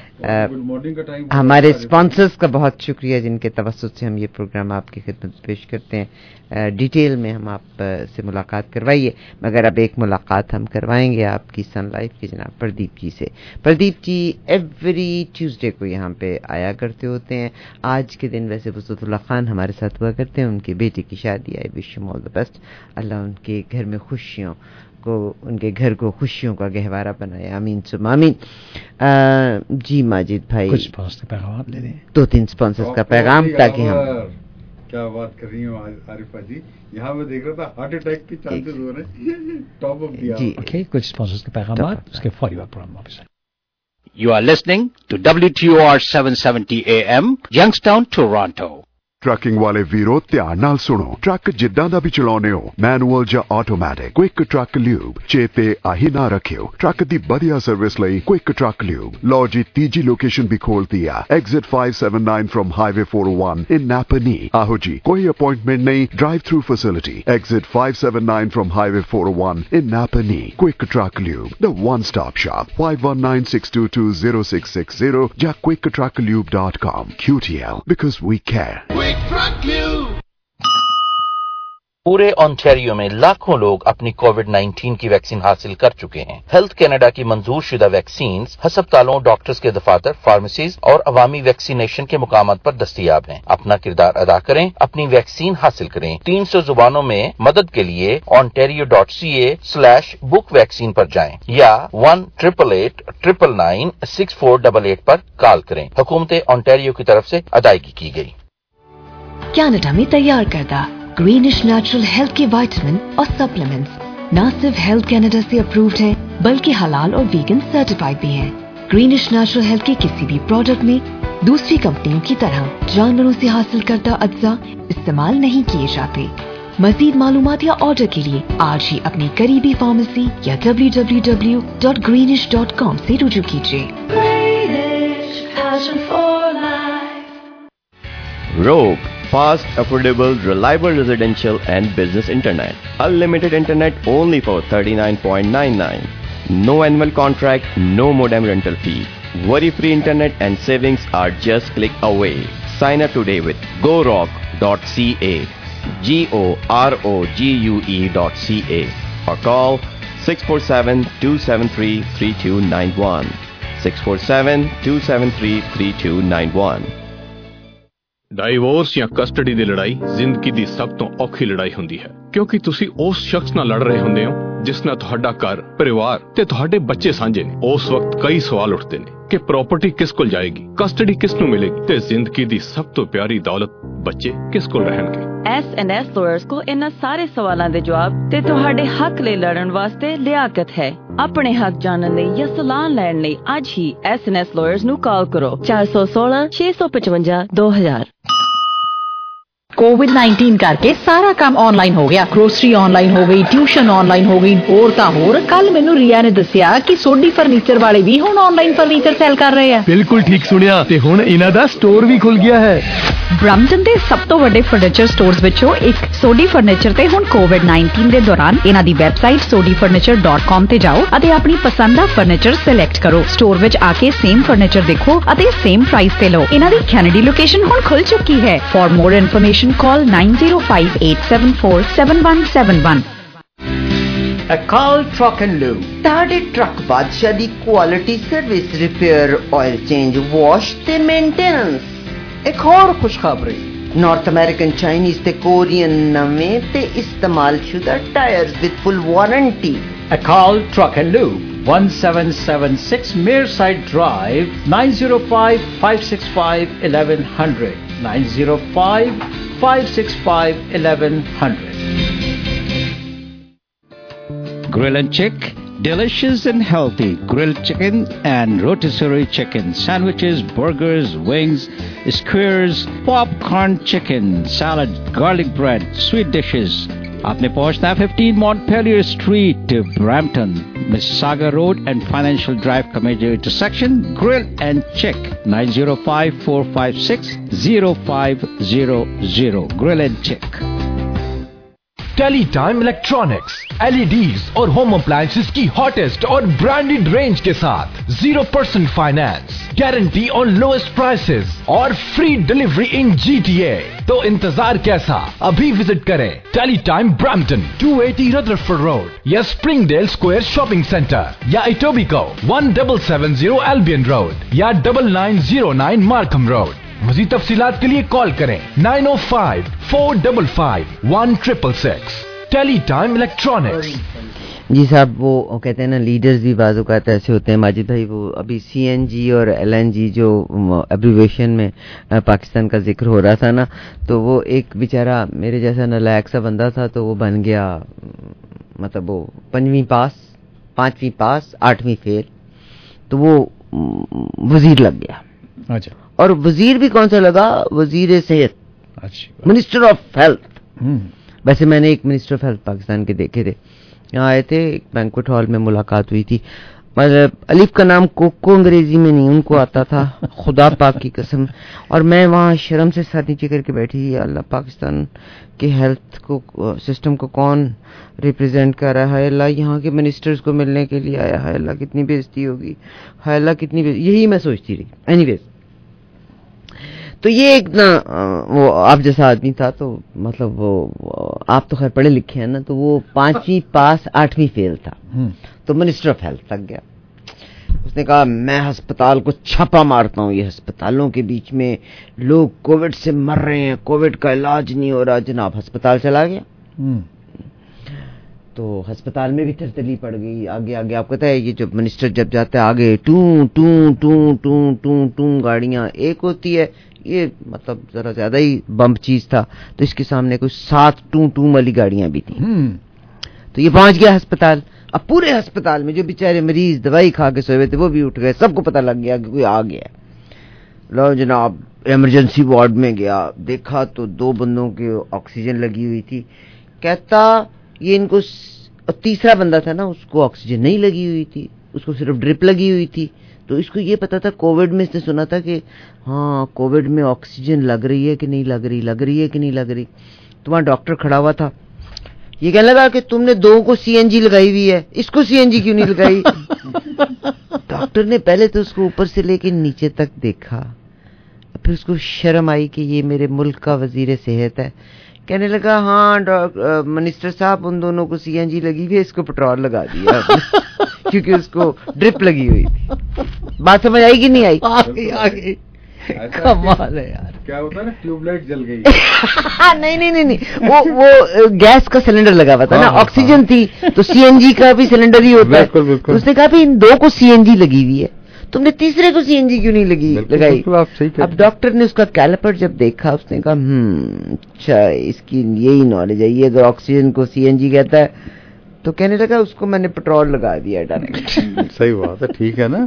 [SPEAKER 1] ہمارے اسپانسرز کا بہت شکریہ جن کے توسط سے ہم یہ پروگرام آپ کی خدمت پیش کرتے ہیں. ڈیٹیل میں ہم آپ سے ملاقات کروائیے مگر اب ایک ملاقات ہم کروائیں گے آپ کی سن لائف کے جناب پردیپ جی سے. پردیپ جی ایوری ٹیوزڈے کو یہاں پہ آیا کرتے ہوتے ہیں. آج کے دن ویسے وسعت اللہ خان ہمارے ساتھ ہوا کرتے ہیں. ان کے بیٹے کی شادی. آئی wish you all the best. اللہ ان کے گھر میں خوشیوں کو ان کے گھر کو خوشیوں کا گہوارہ بنائے. آمین سم آمین. جی ماجد بھائی
[SPEAKER 3] کچھ اسپانسر کا پیغام لے دیں.
[SPEAKER 1] دو تین اسپانسرز کا پیغام تاکہ ہم.
[SPEAKER 4] کیا بات کر رہی ہوں عارفہ جی. یہاں میں دیکھ رہا تھا ہارٹ اٹیک کے چانسز ہو رہے ہیں. ٹاپ آف دی
[SPEAKER 3] جی اوکے کچھ اسپانسرز کے پیغامات اس کے فوری بعد پروگرام واپس.
[SPEAKER 5] You are listening to W T O R seven seventy A M Youngstown Toronto.
[SPEAKER 6] Trucking ਵਾਲੇ ਵੀਰੋ ਧਿਆਨ ਨਾਲ ਸੁਣੋ. ਟਰੱਕ ਜਿੱਦਾਂ ਦਾ ਵੀ ਚਲਾਉਣੇ ਹੋ ਮੈਨੂਅਲ ਜਾਂ ਆਟੋਮੈਟਿਕ ਕੁਇਕ ਟਰੱਕ ਲਿਊਬ ਚੇਤੇ ਆਹੀ ਨਾ ਰੱਖਿਓ. ਟਰੱਕ ਦੀ ਵਧੀਆ ਸਰਵਿਸ ਲਈ ਕੁਇਕ ਟਰੱਕ ਲਿਊਬ. ਲਓ ਜੀ ਤੀਜੀ ਲੋਕੇਸ਼ਨ ਵੀ ਖੋਲਤੀ ਆ exit five seventy-nine from highway four oh one in Napanee. ਆਹੋ ਜੀ ਕੋਈ ਅਪਾਇੰਟਮੈਂਟ ਨਹੀਂ. Drive through facility exit five seventy-nine from highway four oh one in Napanee. Quick truck lube the one stop shop. five one nine six two two zero six six zero ਜਾਂ quick truck lube dot com. Q T L because we care.
[SPEAKER 7] پورے Ontario میں لاکھوں لوگ اپنی Covid nineteen کی vaccine حاصل کر چکے ہیں. ہیلتھ کینیڈا کی منظور شدہ ویکسینز ہسپتالوں ڈاکٹرز کے دفاتر فارمیسیز اور عوامی ویکسینیشن کے مقامات پر دستیاب ہیں. اپنا کردار ادا کریں اپنی ویکسین حاصل کریں. تین سو زبانوں میں مدد کے لیے ontario dot c a slash book vaccine پر جائیں یا one triple eight triple nine six four double eight پر کال کریں. حکومت آنٹیریو کی طرف سے ادائیگی کی گئی.
[SPEAKER 8] کینیڈا میں تیار کردہ گرینش نیچرل ہیلتھ کے وائٹامن اور سپلیمنٹس نہ صرف ہیلتھ کینیڈا سے اپرووڈ ہیں بلکہ حلال اور ویگن سرٹیفائڈ بھی ہیں. گرینش نیچرل ہیلتھ کے کسی بھی پروڈکٹ میں دوسری کمپنیوں کی طرح جانوروں سے حاصل کردہ اجزاء استعمال نہیں کیے جاتے. मजीद मालूमात या ऑर्डर के लिए आज ही अपनी करीबी फार्मेसी या W W W dot Greenish dot com से रुजू कीजिए।
[SPEAKER 9] Rogue, fast, affordable, reliable residential and business internet. Unlimited internet only for thirty-nine ninety-nine. No annual contract, no modem rental fee. Worry-free internet and savings are just click away. Sign up today with go rock dot c a. G O R O G U E dot C A. Or call six four seven, two seven three, three two nine one. six four seven, two seven three, three two nine one.
[SPEAKER 10] Divorce ਜਾਂ custody ਦੀ ਲੜਾਈ ਜ਼ਿੰਦਗੀ ਦੀ ਸਭ ਤੋਂ ਔਖੀ ਲੜਾਈ ਹੁੰਦੀ ਹੈ, ਕਿਉਂਕਿ ਤੁਸੀਂ ਉਸ ਸ਼ਖਸ ਨਾਲ ਲੜ ਰਹੇ ਹੁੰਦੇ ਹੋ ਜਿਸ ਨਾਲ ਤੁਹਾਡਾ ਘਰ, ਪਰਿਵਾਰ ਤੇ ਤੁਹਾਡੇ ਬੱਚੇ ਸਾਂਝੇ ਨੇ। ਉਸ ਵਕਤ ਕਈ ਸਵਾਲ ਉੱਠਦੇ ਨੇ ਕਿ ਪ੍ਰਾਪਰਟੀ ਕਿਸ ਕੋਲ ਜਾਏਗੀ, ਕਸਟਡੀ ਕਿਸ ਨੂੰ ਮਿਲੇਗੀ ਤੇ ਜ਼ਿੰਦਗੀ ਦੀ ਸਭ ਤੋਂ ਪਿਆਰੀ ਦੌਲਤ ਬੱਚੇ ਕਿਸ ਕੋਲ ਰਹਿਣਗੇ।
[SPEAKER 11] ਐਸ ਐਂਡ ਐਸ ਲਾਇਰਸ ਕੋ ਇਹਨਾਂ ਸਾਰੇ ਸਵਾਲਾਂ ਦੇ ਜਵਾਬ ਤੇ ਤੁਹਾਡੇ ਹੱਕ ਲਈ ਲੜਨ ਵਾਸਤੇ ਲਿਆਕਤ ਹੈ। ਆਪਣੇ ਹੱਕ ਜਾਣਨ ਲਈ ਜਾਂ ਸਲਾਹ ਲੈਣ ਲਈ ਅੱਜ ਹੀ ਐਸ ਐਂਡ ਐਸ ਲਾਇਰਸ ਨੂੰ ਕਾਲ ਕਰੋ ਚਾਰ ਸੌ ਸੋਲਾਂ ਛੇ ਸੌ ਪਚਵੰਜਾ ਦੋ ਹਜ਼ਾਰ।
[SPEAKER 12] ਕੋਵਿਡ ਨਾਈਨਟੀਨ ਕਰਕੇ ਸਾਰਾ ਕੰਮ ਆਨਲਾਈਨ ਹੋ ਗਿਆ। ਗਰੋਸਰੀ ਆਨਲਾਈਨ ਹੋ ਗਈ, ਟਿਊਸ਼ਨ ਆਨਲਾਈਨ ਹੋ ਗਈ, ਹੋਰ ਤਾਂ ਹੋਰ। ਕੱਲ ਮੈਨੂੰ ਰੀਆ ਨੇ ਦੱਸਿਆ ਕਿ ਸੋਢੀ ਫਰਨੀਚਰ ਵਾਲੇ ਵੀ ਹੁਣ ਆਨਲਾਈਨ ਫਰਨੀਚਰ ਸੈਲ ਕਰ ਰਹੇ ਆ।
[SPEAKER 13] ਬਿਲਕੁਲ ਠੀਕ ਸੁਣਿਆ, ਤੇ ਹੁਣ ਇਹਨਾਂ ਦਾ ਸਟੋਰ ਵੀ ਖੁੱਲ ਗਿਆ ਹੈ।
[SPEAKER 12] ਬ੍ਰੈਂਪਟਨ ਦੇ ਸਭ ਤੋਂ ਵੱਡੇ ਫਰਨੀਚਰ ਸਟੋਰਸ ਵਿੱਚੋਂ ਇੱਕ ਸੋਢੀ ਫਰਨੀਚਰ ਤੇ ਹੁਣ ਕੋਵਿਡ ਨਾਈਨਟੀਨ ਦੇ ਦੌਰਾਨ ਇਹਨਾਂ ਦੀ website Sodhi furniture dot com ਤੇ ਜਾਓ ਅਤੇ ਆਪਣੀ ਪਸੰਦ ਦਾ ਫਰਨੀਚਰ ਸਿਲੈਕਟ ਕਰੋ। ਸਟੋਰ ਵਿੱਚ ਆ ਕੇ ਸੇਮ ਫਰਨੀਚਰ ਦੇਖੋ ਅਤੇ ਸੇਮ ਪ੍ਰਾਈਸ ਤੇ ਲਓ। ਇਹਨਾਂ ਦੀ ਕੈਨੇਡੀ ਲੋਕੇਸ਼ਨ ਹੁਣ ਖੁੱਲ ਚੁੱਕੀ ਹੈ। For more information call nine zero five eight seven four seven one seven one.
[SPEAKER 1] Akal Truck and Lube. ਤੁਹਾਡੇ ਟਰੱਕ ਬਾਦਸ਼ਾਹ ਦੀ quality service, repair, oil change, wash ਤੇ ਮੇਨਟੇਨੈਂਸ। ਇੱਕ ਹੋਰ ਖੁਸ਼ਖਬਰੀ, ਨਾਰਥ ਅਮਰੀਕਨ, ਚਾਈਨੀਜ਼ ਤੇ ਕੋਰੀਅਨ ਨਵੇਂ ਤੇ ਇਸਤੇਮਾਲ ਸ਼ੁਦਾ tyres with full warranty.
[SPEAKER 3] Akal Truck and Lube, one seven seven six Mearside Drive, nine zero five, five six five, eleven hundred, nine zero five, five six five, eleven hundred.
[SPEAKER 5] Grill and Chick, delicious and healthy grilled chicken and rotisserie chicken, sandwiches, burgers, wings, skewers, popcorn chicken, salad, garlic bread, sweet dishes. आपने पहुंचना fifteen Montpelier Street, Brampton, Mississauga Road and Financial Drive का major intersection. Grill and Chick, nine zero five, four five six, zero five zero zero. Grill and Chick.
[SPEAKER 13] Teletime electronics, LEDs और home appliances की hottest और branded range के साथ zero percent finance, guarantee on lowest prices और free delivery in GTA. तो इंतजार कैसा, अभी विजिट करें Teletime Brampton, two eighty Rutherford road या स्प्रिंगडेल स्क्वायर शॉपिंग सेंटर या Etobicoke one seven seven zero Albion road या nine nine zero nine Markham road. मज़ीद तफसीलात के लिए कॉल करें nine oh five, four five five, one six six six। Teletime electronics.
[SPEAKER 1] जी साहब, वो कहते हैं ना, लीडर्स भी बाज़ औक़ात ऐसे होते हैं माजिद भाई। वो अभी सीएनजी और एलएनजी जो एब्रीवेशन में पाकिस्तान का जिक्र हो रहा था ना, तो वो एक बेचारा मेरे जैसा नालायक सा बंदा था, तो वो बन गया, मतलब वो पंजवीं पास, पाँचवीं पास, आठवीं फेल, तो वो वजीर लग गया।
[SPEAKER 3] अच्छा।
[SPEAKER 1] और वजीर भी कौन सा लगा, वजीर सेहत, मिनिस्टर ऑफ हेल्थ। वैसे मैंने एक मिनिस्टर ऑफ हेल्थ पाकिस्तान के देखे थे, यहाँ आए थे, एक बैंक्वेट हॉल में मुलाकात हुई थी। मतलब अलीफ का नाम कोको अंग्रेजी में नहीं उनको आता था, खुदा पाक की कसम। और मैं वहाँ शर्म से सर नीचे करके बैठी, अल्लाह पाकिस्तान के हेल्थ को, सिस्टम को कौन रिप्रेजेंट कर रहा है, अल्लाह यहाँ के मिनिस्टर्स को मिलने के लिए आया है, अल्लाह कितनी बेइज्जती होगी, है अल्लाह कितनी बेइज्जती, यही मैं सोचती रही। एनीवेज, तो ये एक ना वो आप जैसा आदमी था, तो मतलब वो आप तो खैर पढ़े लिखे हैं ना, तो वो पांचवी पास आठवीं फेल था, तो मिनिस्टर ऑफ हेल्थ लग गया। उसने कहा मैं अस्पताल को छापा मारता हूँ, ये अस्पतालों के बीच में लोग कोविड से मर रहे हैं, कोविड का इलाज नहीं हो रहा। जनाब अस्पताल चला गया, तो अस्पताल में भी तरतली पड़ गई। आगे आगे आपको पता है, ये जब मिनिस्टर जब जाता है आगे two two two two two two गाड़ियां एक होती है, ये मतलब जरा ज्यादा ही बम्प चीज था, तो इसके सामने कुछ सात टू टू वाली गाड़ियां भी थी। तो ये पहुंच गया अस्पताल। अब पूरे अस्पताल में जो बेचारे मरीज दवाई खा के सोए हुए थे वो भी उठ गए, सबको पता लग गया कि कोई आ गया। लो जनाब, इमरजेंसी वार्ड में गया, देखा तो दो बंदों की ऑक्सीजन लगी हुई थी, کہتا یہ ان کو تیسرا بندہ تھا نا, اس کو آکسیجن نہیں لگی ہوئی تھی, اس کو صرف ڈرپ لگی ہوئی تھی, تو اس کو یہ پتا تھا کووڈ میں اس نے سنا تھا کہ ہاں کووڈ میں آکسیجن لگ رہی ہے کہ نہیں لگ رہی لگ رہی ہے کہ نہیں لگ رہی. تو وہاں ڈاکٹر کھڑا ہوا تھا, یہ کہنے لگا کہ تم نے دو کو سی این جی لگائی ہوئی ہے, اس کو سی این جی کیوں نہیں لگائی. ڈاکٹر نے پہلے تو اس کو اوپر سے لے کے نیچے تک دیکھا, پھر اس کو شرم آئی کہ یہ میرے ملک کا وزیر صحت ہے. کہنے لگا ہاں منسٹر صاحب ان دونوں کو سی این جی لگی ہوئی ہے, اس کو پیٹرول لگا دیا کیونکہ اس کو ڈرپ لگی ہوئی تھی. بات سمجھ آئی کہ نہیں آئی؟
[SPEAKER 11] آگئی آگئی, کمال ہے یار.
[SPEAKER 4] کیا ہوتا ہے نا, ٹیوب لائٹ جل گئی.
[SPEAKER 1] نہیں نہیں نہیں, وہ وہ گیس کا سلنڈر لگا ہوا تھا نا, آکسیجن تھی تو سی این جی کا بھی سلنڈر ہی ہوتا ہے. اس نے کہا بھی ان دو کو سی این جی لگی ہوئی ہے, تم نے تیسرے کو سی این جی کیوں نہیں لگی لگائی. اب ڈاکٹر نے اس کا کیلیپر جب دیکھا, اس نے کہا ہم اچھا اس کی یہی نالج ہے, یہ اگر آکسیجن کو سی این جی کہتا ہے تو کہنے لگا اس کو میں نے پیٹرول لگا دیا ڈائریکٹ.
[SPEAKER 4] صحیح بات ہے, ٹھیک ہے نا,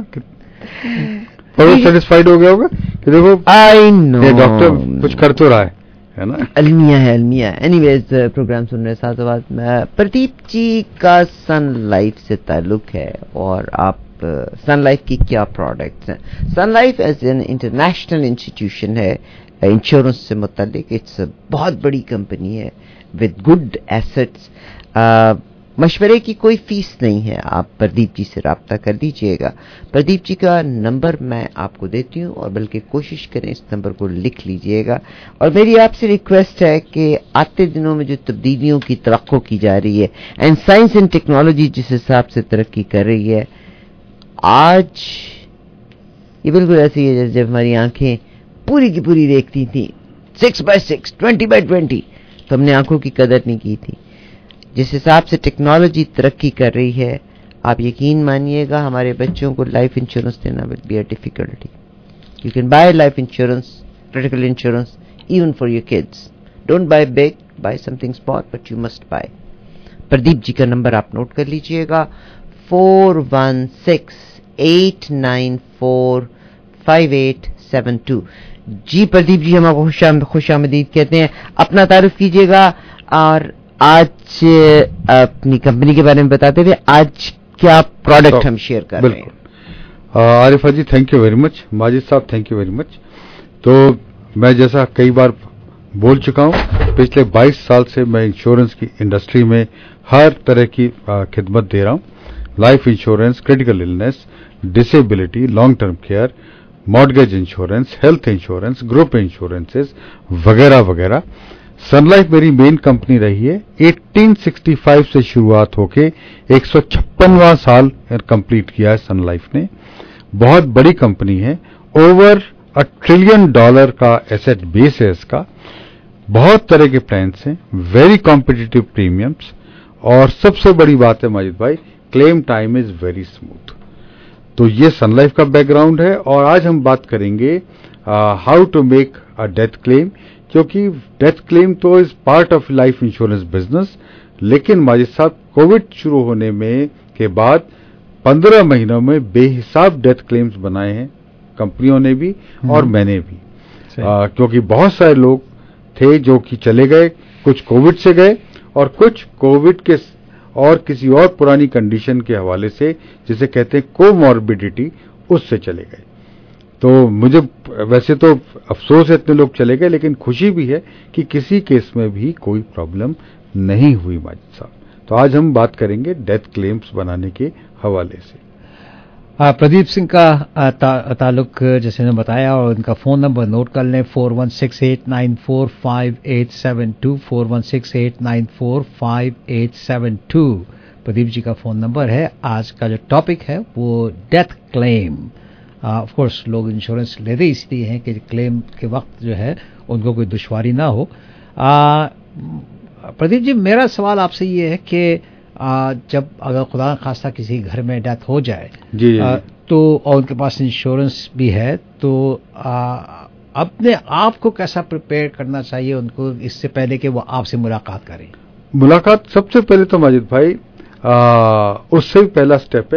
[SPEAKER 4] سیٹسفائڈ ہو گیا ہوگا کہ دیکھو
[SPEAKER 1] آئی نو
[SPEAKER 4] ڈاکٹر کچھ کر تو رہا ہے نا.
[SPEAKER 1] المیہ ہے المیہ. اینی ویز پروگرام سن رہے ساتھ بات میں پردیپ جی کا سن لائف سے تعلق ہے, اور آپ سن لائف کی کیا پروڈکٹس ہیں. Sun Life is an international institution ہے انشورنس سے متعلق, اٹس بہت بڑی کمپنی ہے ود گڈ ایسٹس. مشورے کی کوئی فیس نہیں ہے, آپ پردیپ جی سے رابطہ کر لیجئے گا. پردیپ جی کا نمبر میں آپ کو دیتی ہوں, اور بلکہ کوشش کریں اس نمبر کو لکھ لیجئے گا. اور میری آپ سے ریکویسٹ ہے کہ آتے دنوں میں جو تبدیلیوں کی توقع کی جا رہی ہے, اینڈ سائنس اینڈ ٹیکنالوجی جس حساب سے ترقی کر رہی ہے, آج یہ بالکل ایسی ہے جیسے جب ہماری آنکھیں پوری کی پوری دیکھتی تھیں six by six twenty by twenty, تو ہم نے آنکھوں کی قدر نہیں کی تھی. جس حساب سے ٹیکنالوجی ترقی کر رہی ہے, آپ یقین مانیے گا ہمارے بچوں کو لائف انشورنس دینا will be a difficulty. You can buy life insurance, critical insurance even for your kids. Don't buy big, buy something small, but you must buy. Pradeep ji کا نمبر آپ نوٹ کر لیجئے گا, four one six eight nine four five eight seven two. جی پردیپ جی, ہم آپ کو خوش آمدید کہتے ہیں. اپنا تعارف کیجیے گا, اور آج اپنی کمپنی کے بارے میں بتاتے ہوئے آج کیا پروڈکٹ ہم شیئر کر رہے ہیں.
[SPEAKER 4] Arifa ji thank you very much. Majid صاحب تھینک یو ویری مچ. تو میں جیسا کئی بار بول چکا ہوں, پچھلے بائیس سال سے میں انشورنس کی انڈسٹری میں ہر طرح کی خدمت دے رہا ہوں. Life insurance, critical illness, disability, long term care, mortgage insurance, health insurance, group insurances وغیرہ وغیرہ. سن لائف میری مین کمپنی رہی ہے. اٹھارہ سو پچاس سے شروعات ہو کے ایک سو چھپنواں سال کمپلیٹ کیا ہے سن لائف نے. بہت بڑی کمپنی ہے, اوور اے ٹریلین ڈالر کا ایسٹ بیس ہے اس کا. بہت طرح کے پلانس ہیں, ویری کمپیٹیٹو پریمیمز, اور سب سے بڑی بات ہے ماجد بھائی, claim time is very smooth. تو یہ سن لائف کا بیک گراؤنڈ ہے. اور آج ہم بات کریں گے how to make a death claim, کیونکہ ڈیتھ کلیم تو is part of life insurance business. لیکن ماجد صاحب کووڈ شروع ہونے میں کے بعد پندرہ مہینوں میں بے حساب ڈیتھ کلیمز بنائے ہیں کمپنیوں نے بھی اور میں نے بھی, آ, کیونکہ بہت سارے لوگ تھے جو کہ چلے گئے, کچھ کووڈ سے گئے اور کچھ کووڈ کے اور کسی اور پرانی کنڈیشن کے حوالے سے جسے کہتے ہیں کو موربیڈیٹی, اس سے چلے گئے. تو مجھے ویسے تو افسوس ہے اتنے لوگ چلے گئے, لیکن خوشی بھی ہے کہ کسی کیس میں بھی کوئی پرابلم نہیں ہوئی ماجد صاحب. تو آج ہم بات کریں گے ڈیتھ کلیمز بنانے کے حوالے سے.
[SPEAKER 3] پردیپ سنگھ کا تعلق جیسے نے بتایا, اور ان کا فون نمبر نوٹ کر لیں, four one six eight nine four five eight seven two, four one six eight nine four five eight seven two Pradeep ji کا فون نمبر ہے. آج کا جو ٹاپک ہے وہ ڈیتھ کلیم. آف کورس لوگ انشورنس لیتے اس لیے ہیں کہ کلیم کے وقت جو ہے ان کو کوئی دشواری نہ ہو. پردیپ جی, میرا سوال آپ سے یہ ہے کہ جب اگر خدا خواستہ کسی گھر میں ڈیتھ ہو جائے
[SPEAKER 4] جی, جی.
[SPEAKER 3] تو اور ان کے پاس انشورنس بھی ہے, تو اپنے آپ کو کیسا پریپیئر کرنا چاہیے ان کو اس سے پہلے کہ وہ آپ سے ملاقات کریں؟
[SPEAKER 4] ملاقات سب سے پہلے تو ماجد بھائی آ, اس سے بھی پہلا سٹیپ ہے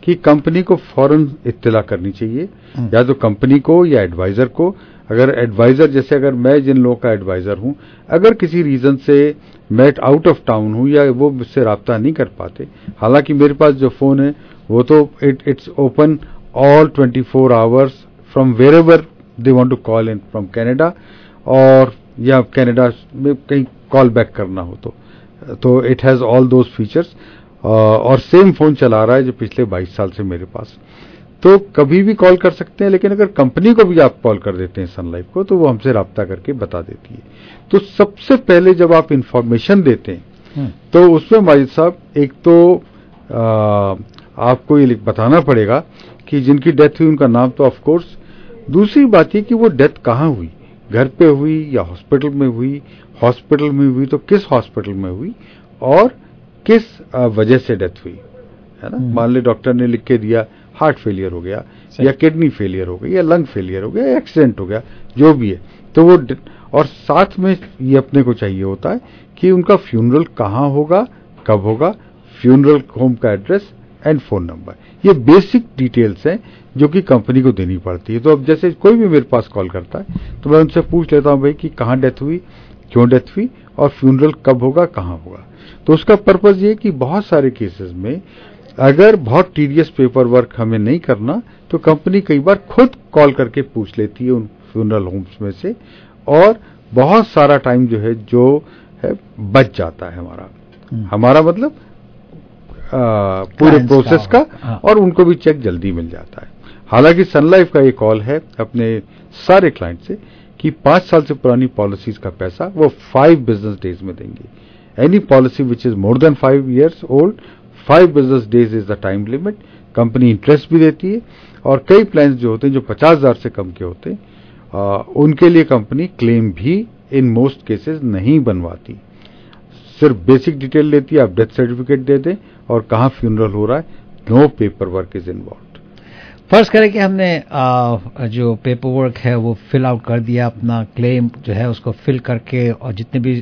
[SPEAKER 4] کہ کمپنی کو فوراً اطلاع کرنی چاہیے، یا تو کمپنی کو یا ایڈوائزر کو. اگر ایڈوائزر جیسے اگر میں جن لوگوں کا ایڈوائزر ہوں، اگر کسی ریزن سے میں آؤٹ آف ٹاؤن ہوں یا وہ مجھ سے رابطہ نہیں کر پاتے، حالانکہ میرے پاس جو فون ہے وہ تو it's open all twenty four hours from wherever they want to call in from Canada, اور یا کینیڈا میں کہیں کال بیک کرنا ہو تو تو it has all those features, اور سیم فون چلا رہا ہے جو پچھلے بائیس سال سے میرے پاس. تو کبھی بھی کال کر سکتے ہیں، لیکن اگر کمپنی کو بھی آپ کال کر دیتے ہیں سن لائف کو تو وہ ہم سے رابطہ کر کے بتا دیتی ہے. تو سب سے پہلے جب آپ انفارمیشن دیتے ہیں تو اس میں ماجد صاحب ایک تو آپ کو یہ بتانا پڑے گا کہ جن کی ڈیتھ ہوئی ان کا نام تو آف کورس. دوسری بات یہ کہ وہ ڈیتھ کہاں ہوئی، گھر پہ ہوئی یا ہاسپٹل میں ہوئی، ہاسپٹل میں ہوئی تو کس ہاسپٹل میں ہوئی اور کس وجہ سے ڈیتھ ہوئی ہے نا. مان لے ڈاکٹر نے لکھ کے دیا ہارٹ فیلئر ہو گیا یا کڈنی فیلئر ہو گئی یا لنگ فیلئر ہو گیا یا ایکسیڈنٹ ہو گیا، جو بھی ہے تو وہ. اور ساتھ میں یہ اپنے کو چاہیے ہوتا ہے کہ ان کا فیونرل کہاں ہوگا، کب ہوگا، فیونرل ہوم کا ایڈریس اینڈ فون نمبر. یہ بیسک ڈیٹیلز ہیں جو کہ کمپنی کو دینی پڑتی ہے. تو اب جیسے کوئی بھی میرے پاس کال کرتا ہے تو میں ان سے پوچھ لیتا ہوں بھائی کہ کہاں ڈیتھ ہوئی، کیوں ڈیتھ ہوئی، اور فیونرل کب ہوگا، کہاں ہوگا. تو اس کا پرپز یہ کہ بہت سارے کیسز میں اگر بہت ٹیڈیس پیپر ورک ہمیں نہیں کرنا تو کمپنی کئی بار خود کال کر کے پوچھ لیتی ہے ان فیونرل ہومز میں سے، اور بہت سارا ٹائم جو ہے جو ہے بچ جاتا ہے ہمارا ہمارا مطلب پورے پروسیس کا، اور ان کو بھی چیک جلدی مل جاتا ہے. حالانکہ سن لائف کا یہ کال ہے اپنے سارے کلائنٹ سے کہ پانچ سال سے پرانی پالیسیز کا پیسہ وہ فائیو بزنس ڈیز میں دیں گے. Any policy which is more than five years old, five business days is the time limit. Company interest بھی دیتی ہے، اور کئی پلانس جو ہوتے ہیں جو پچاس ہزار سے کم کے ہوتے ہیں ان کے لیے کمپنی کلیم بھی ان موسٹ کیسز نہیں بنواتی، صرف بیسک ڈیٹیل لیتی ہے. آپ ڈیتھ سرٹیفکیٹ دے دیں اور کہاں فیونرل ہو رہا ہے، no paperwork is involved.
[SPEAKER 3] فرض کریں کہ ہم نے جو پیپر ورک ہے وہ فل آؤٹ کر دیا، اپنا کلیم جو ہے اس کو فل کر کے اور جتنے بھی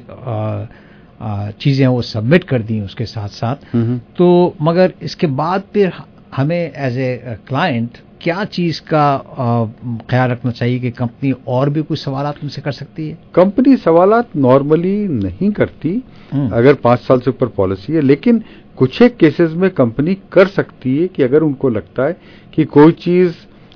[SPEAKER 3] چیزیں وہ سبمٹ کر دی اس کے ساتھ ساتھ، تو مگر اس کے بعد پھر ہمیں ایز اے کلائنٹ کیا چیز کا خیال رکھنا چاہیے کہ کمپنی اور بھی کچھ سوالات ان سے کر سکتی ہے؟
[SPEAKER 4] کمپنی سوالات نارملی نہیں کرتی اگر پانچ سال سے اوپر پالیسی ہے، لیکن کچھ ایک کیسز میں کمپنی کر سکتی ہے کہ اگر ان کو لگتا ہے کہ کوئی چیز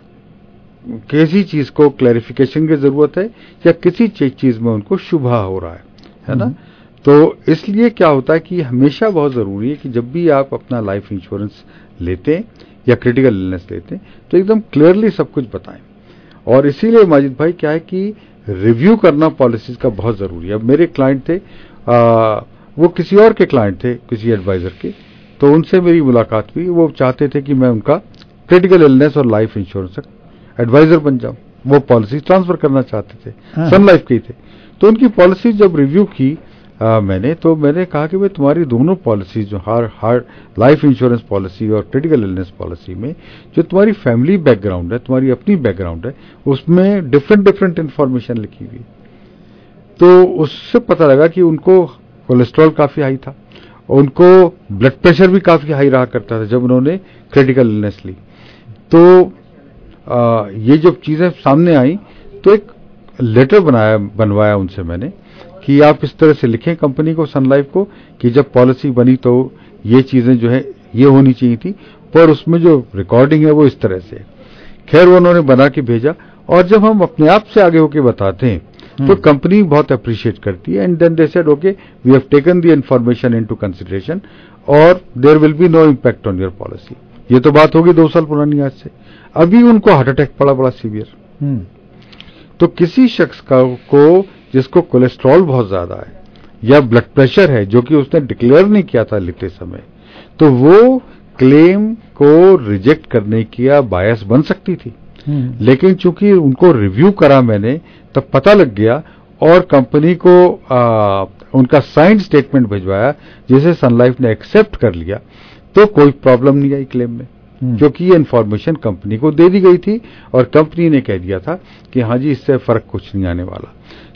[SPEAKER 4] کسی چیز کو کلیریفیکیشن کی ضرورت ہے یا کسی چیز میں ان کو شبہ ہو رہا ہے نا. تو اس لیے کیا ہوتا ہے کہ ہمیشہ بہت ضروری ہے کہ جب بھی آپ اپنا لائف انشورنس لیتے ہیں یا کریٹیکل النس لیتے ہیں تو ایک دم کلیئرلی سب کچھ بتائیں. اور اسی لیے ماجد بھائی کیا ہے کہ ریویو کرنا پالیسیز کا بہت ضروری ہے. اب میرے کلائنٹ تھے، آ, وہ کسی اور کے کلائنٹ تھے، کسی ایڈوائزر کے، تو ان سے میری ملاقات ہوئی. وہ چاہتے تھے کہ میں ان کا کریٹیکل النس اور لائف انشورنس ایڈوائزر بن جاؤں. وہ پالیسی ٹرانسفر کرنا چاہتے تھے، سن لائف کی تھے. تو ان کی پالیسی جب ریویو کی آ, میں نے تو میں نے کہا کہ بھائی تمہاری دونوں پالیسیز جو ہر ہر لائف انشورنس پالیسی اور کریٹیکل النس پالیسی میں جو تمہاری فیملی بیک گراؤنڈ ہے، تمہاری اپنی بیک گراؤنڈ ہے، اس میں ڈفرینٹ ڈفرینٹ انفارمیشن لکھی ہوئی. تو اس سے پتہ لگا کہ ان کو کولیسٹرول کافی ہائی تھا، ان کو بلڈ پریشر بھی کافی ہائی رہا کرتا تھا جب انہوں نے کریٹیکل النس لی. تو آ, یہ جب چیزیں سامنے آئیں تو ایک لیٹر بنایا بنوایا ان سے میں نے کہ آپ اس طرح سے لکھیں کمپنی کو، سن لائف کو، کہ جب پالیسی بنی تو یہ چیزیں جو ہے یہ ہونی چاہیے تھی، پر اس میں جو ریکارڈنگ ہے وہ اس طرح سے. خیر وہ انہوں نے بنا کے بھیجا، اور جب ہم اپنے آپ سے آگے ہو کے بتاتے ہیں تو کمپنی بہت اپریشیٹ کرتی ہے. And then they said okay we have taken the information into consideration اور there will be no impact on your policy. یہ تو بات ہوگی دو سال پرانی آج سے. ابھی ان کو ہارٹ اٹیک پڑا بڑا سیویئر. تو کسی شخص کا کو جس کو کولیسٹرول بہت زیادہ ہے یا بلڈ پریشر ہے جو کہ اس نے ڈکلیئر نہیں کیا تھا لیتے سمے، تو وہ کلیم کو ریجیکٹ کرنے کا باعث بن سکتی تھی. لیکن چونکہ ان کو ریویو کرا میں نے تب پتہ لگ گیا، اور کمپنی کو آ, ان کا سائن سٹیٹمنٹ بھجوایا جسے سن لائف نے ایکسپٹ کر لیا، تو کوئی پرابلم نہیں آئی کلیم میں، کیونکہ یہ انفارمیشن کمپنی کو دے دی گئی تھی اور کمپنی نے کہہ دیا تھا کہ ہاں جی اس سے فرق کچھ نہیں آنے والا.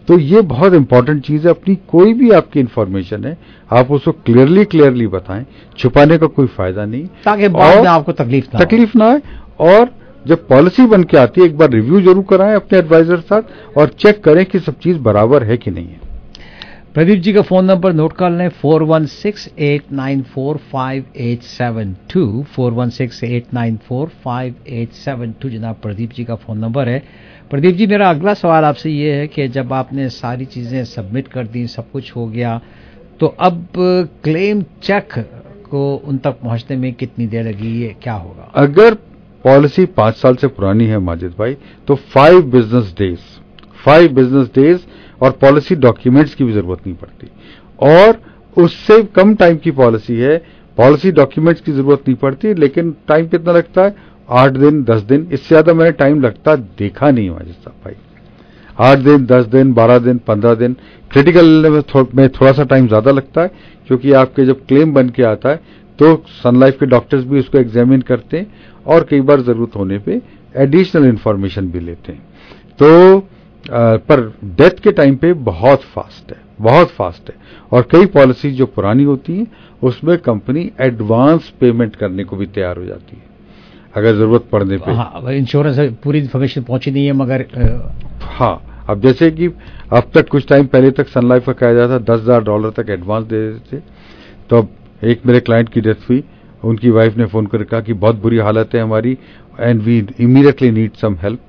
[SPEAKER 4] تو یہ بہت امپورٹنٹ چیز ہے. اپنی کوئی بھی آپ کی انفارمیشن ہے آپ اس کو کلیئرلی کلیئرلی بتائیں, چھپانے کا کوئی فائدہ نہیں,
[SPEAKER 3] تاکہ بعد میں آپ کو تکلیف نہ
[SPEAKER 4] تکلیف نہ آئے. اور جب پالیسی بن کے آتی ہے ایک بار ریویو ضرور کرائیں اپنے ایڈوائزر کے ساتھ اور چیک کریں کہ سب چیز برابر ہے کہ نہیں ہے.
[SPEAKER 3] پردیپ جی کا فون نمبر نوٹ کر لیں, four one six eight nine four five eight seven two, four one six eight nine four five eight seven two جناب پردیپ جی کا فون نمبر ہے. پردیپ جی میرا اگلا سوال آپ سے یہ ہے کہ جب آپ نے ساری چیزیں سبمٹ کر دی, سب کچھ ہو گیا, تو اب کلیم چیک کو ان تک پہنچنے میں کتنی دیر لگی, یہ کیا ہوگا؟
[SPEAKER 4] اگر پالیسی پانچ سال سے پرانی ہے ماجد بھائی تو five business days five business days اور پالیسی ڈاکیومنٹس کی بھی ضرورت نہیں پڑتی. اور اس سے کم ٹائم کی پالیسی ہے, پالیسی ڈاکیومنٹس کی ضرورت نہیں پڑتی, لیکن ٹائم کتنا لگتا ہے؟ آٹھ دن دس دن, اس سے زیادہ میں نے ٹائم لگتا دیکھا نہیں ماجد صاحب بھائی. آٹھ دن دس دن بارہ دن پندرہ دن, کریٹیکل میں تھوڑا سا ٹائم زیادہ لگتا ہے کیونکہ آپ کے جب کلیم بن کے آتا ہے تو سن لائف کے ڈاکٹرز بھی اس کو ایگزامن کرتے ہیں اور کئی بار ضرورت ہونے پہ ایڈیشنل انفارمیشن بھی لیتے ہیں. تو آ, پر ڈیتھ کے ٹائم پہ بہت فاسٹ ہے, بہت فاسٹ ہے. اور کئی پالیسیز جو پرانی ہوتی ہیں اس میں کمپنی ایڈوانس پیمنٹ کرنے کو بھی تیار ہو جاتی ہے اگر ضرورت پڑنے پہ.
[SPEAKER 3] ہاں, انشورنس پوری انفارمیشن پہنچی نہیں ہے مگر
[SPEAKER 4] ہاں, اب جیسے کہ اب تک کچھ ٹائم پہلے تک سن لائف کا کہا جاتا تھا دس ہزار ڈالر تک ایڈوانس دے دیتے تھے. تو اب ایک میرے کلائنٹ کی ڈیتھ ہوئی, ان کی وائف نے فون کر کہا کہ بہت بری حالت ہے ہماری and we immediately need some help.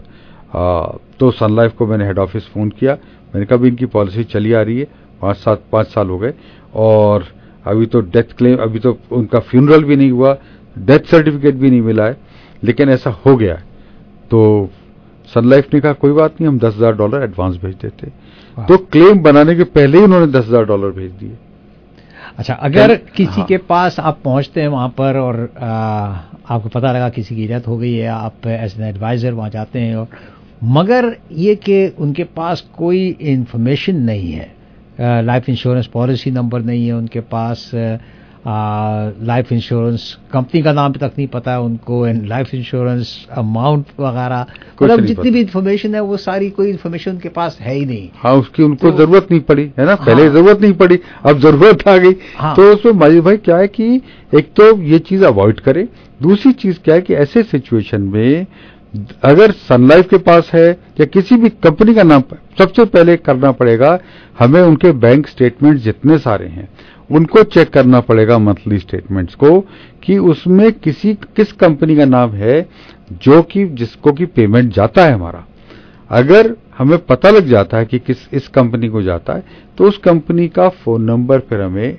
[SPEAKER 4] تو سن لائف کو میں نے ہیڈ آفس فون کیا, میں نے کہا بھی ان کی پالیسی چلی آ رہی ہے, پانچ سات پانچ سال ہو گئے اور ابھی تو ڈیتھ کلیم, ابھی تو ان کا فیونرل بھی نہیں ہوا, ڈیتھ سرٹیفکیٹ بھی نہیں ملا ہے, لیکن ایسا ہو گیا ہے. تو سن لائف نے کہا کوئی بات نہیں, ہم دس ہزار ڈالر ایڈوانس بھیج دیتے. تو کلیم بنانے کے پہلے ہی انہوں نے دس ہزار ڈالر بھیج دیے.
[SPEAKER 3] اچھا, اگر کسی کے پاس آپ پہنچتے ہیں وہاں پر اور آپ کو پتہ لگا کسی کی ڈیتھ ہو گئی ہے, آپ ایز این ایڈوائزر وہاں جاتے ہیں اور مگر یہ کہ ان کے پاس کوئی انفارمیشن نہیں ہے, لائف انشورنس پالیسی نمبر نہیں ہے ان کے پاس, لائف انشورنس کمپنی کا نام تک نہیں پتا ہے ان کو, لائف انشورنس اماؤنٹ وغیرہ, مطلب جتنی بھی انفارمیشن ہے وہ ساری کوئی انفارمیشن ان کے پاس ہے ہی نہیں.
[SPEAKER 4] ہاں, اس کی ان کو ضرورت نہیں پڑی ہے نا, پہلے ضرورت نہیں پڑی, اب ضرورت آ گئی. تو اس میں ماجد بھائی کیا ہے کہ ایک تو یہ چیز اوائڈ کرے, دوسری چیز کیا ہے کہ ایسے سچویشن میں اگر سن لائف کے پاس ہے یا کسی بھی کمپنی کا نام, سب سے پہلے کرنا پڑے گا ہمیں ان کے بینک سٹیٹمنٹ جتنے سارے ہیں ان کو چیک کرنا پڑے گا, منتھلی سٹیٹمنٹس کو, کہ اس میں کسی کس کمپنی کا نام ہے جو کہ جس کو کہ پیمنٹ جاتا ہے ہمارا. اگر ہمیں پتہ لگ جاتا ہے کہ کس اس کمپنی کو جاتا ہے تو اس کمپنی کا فون نمبر پھر ہمیں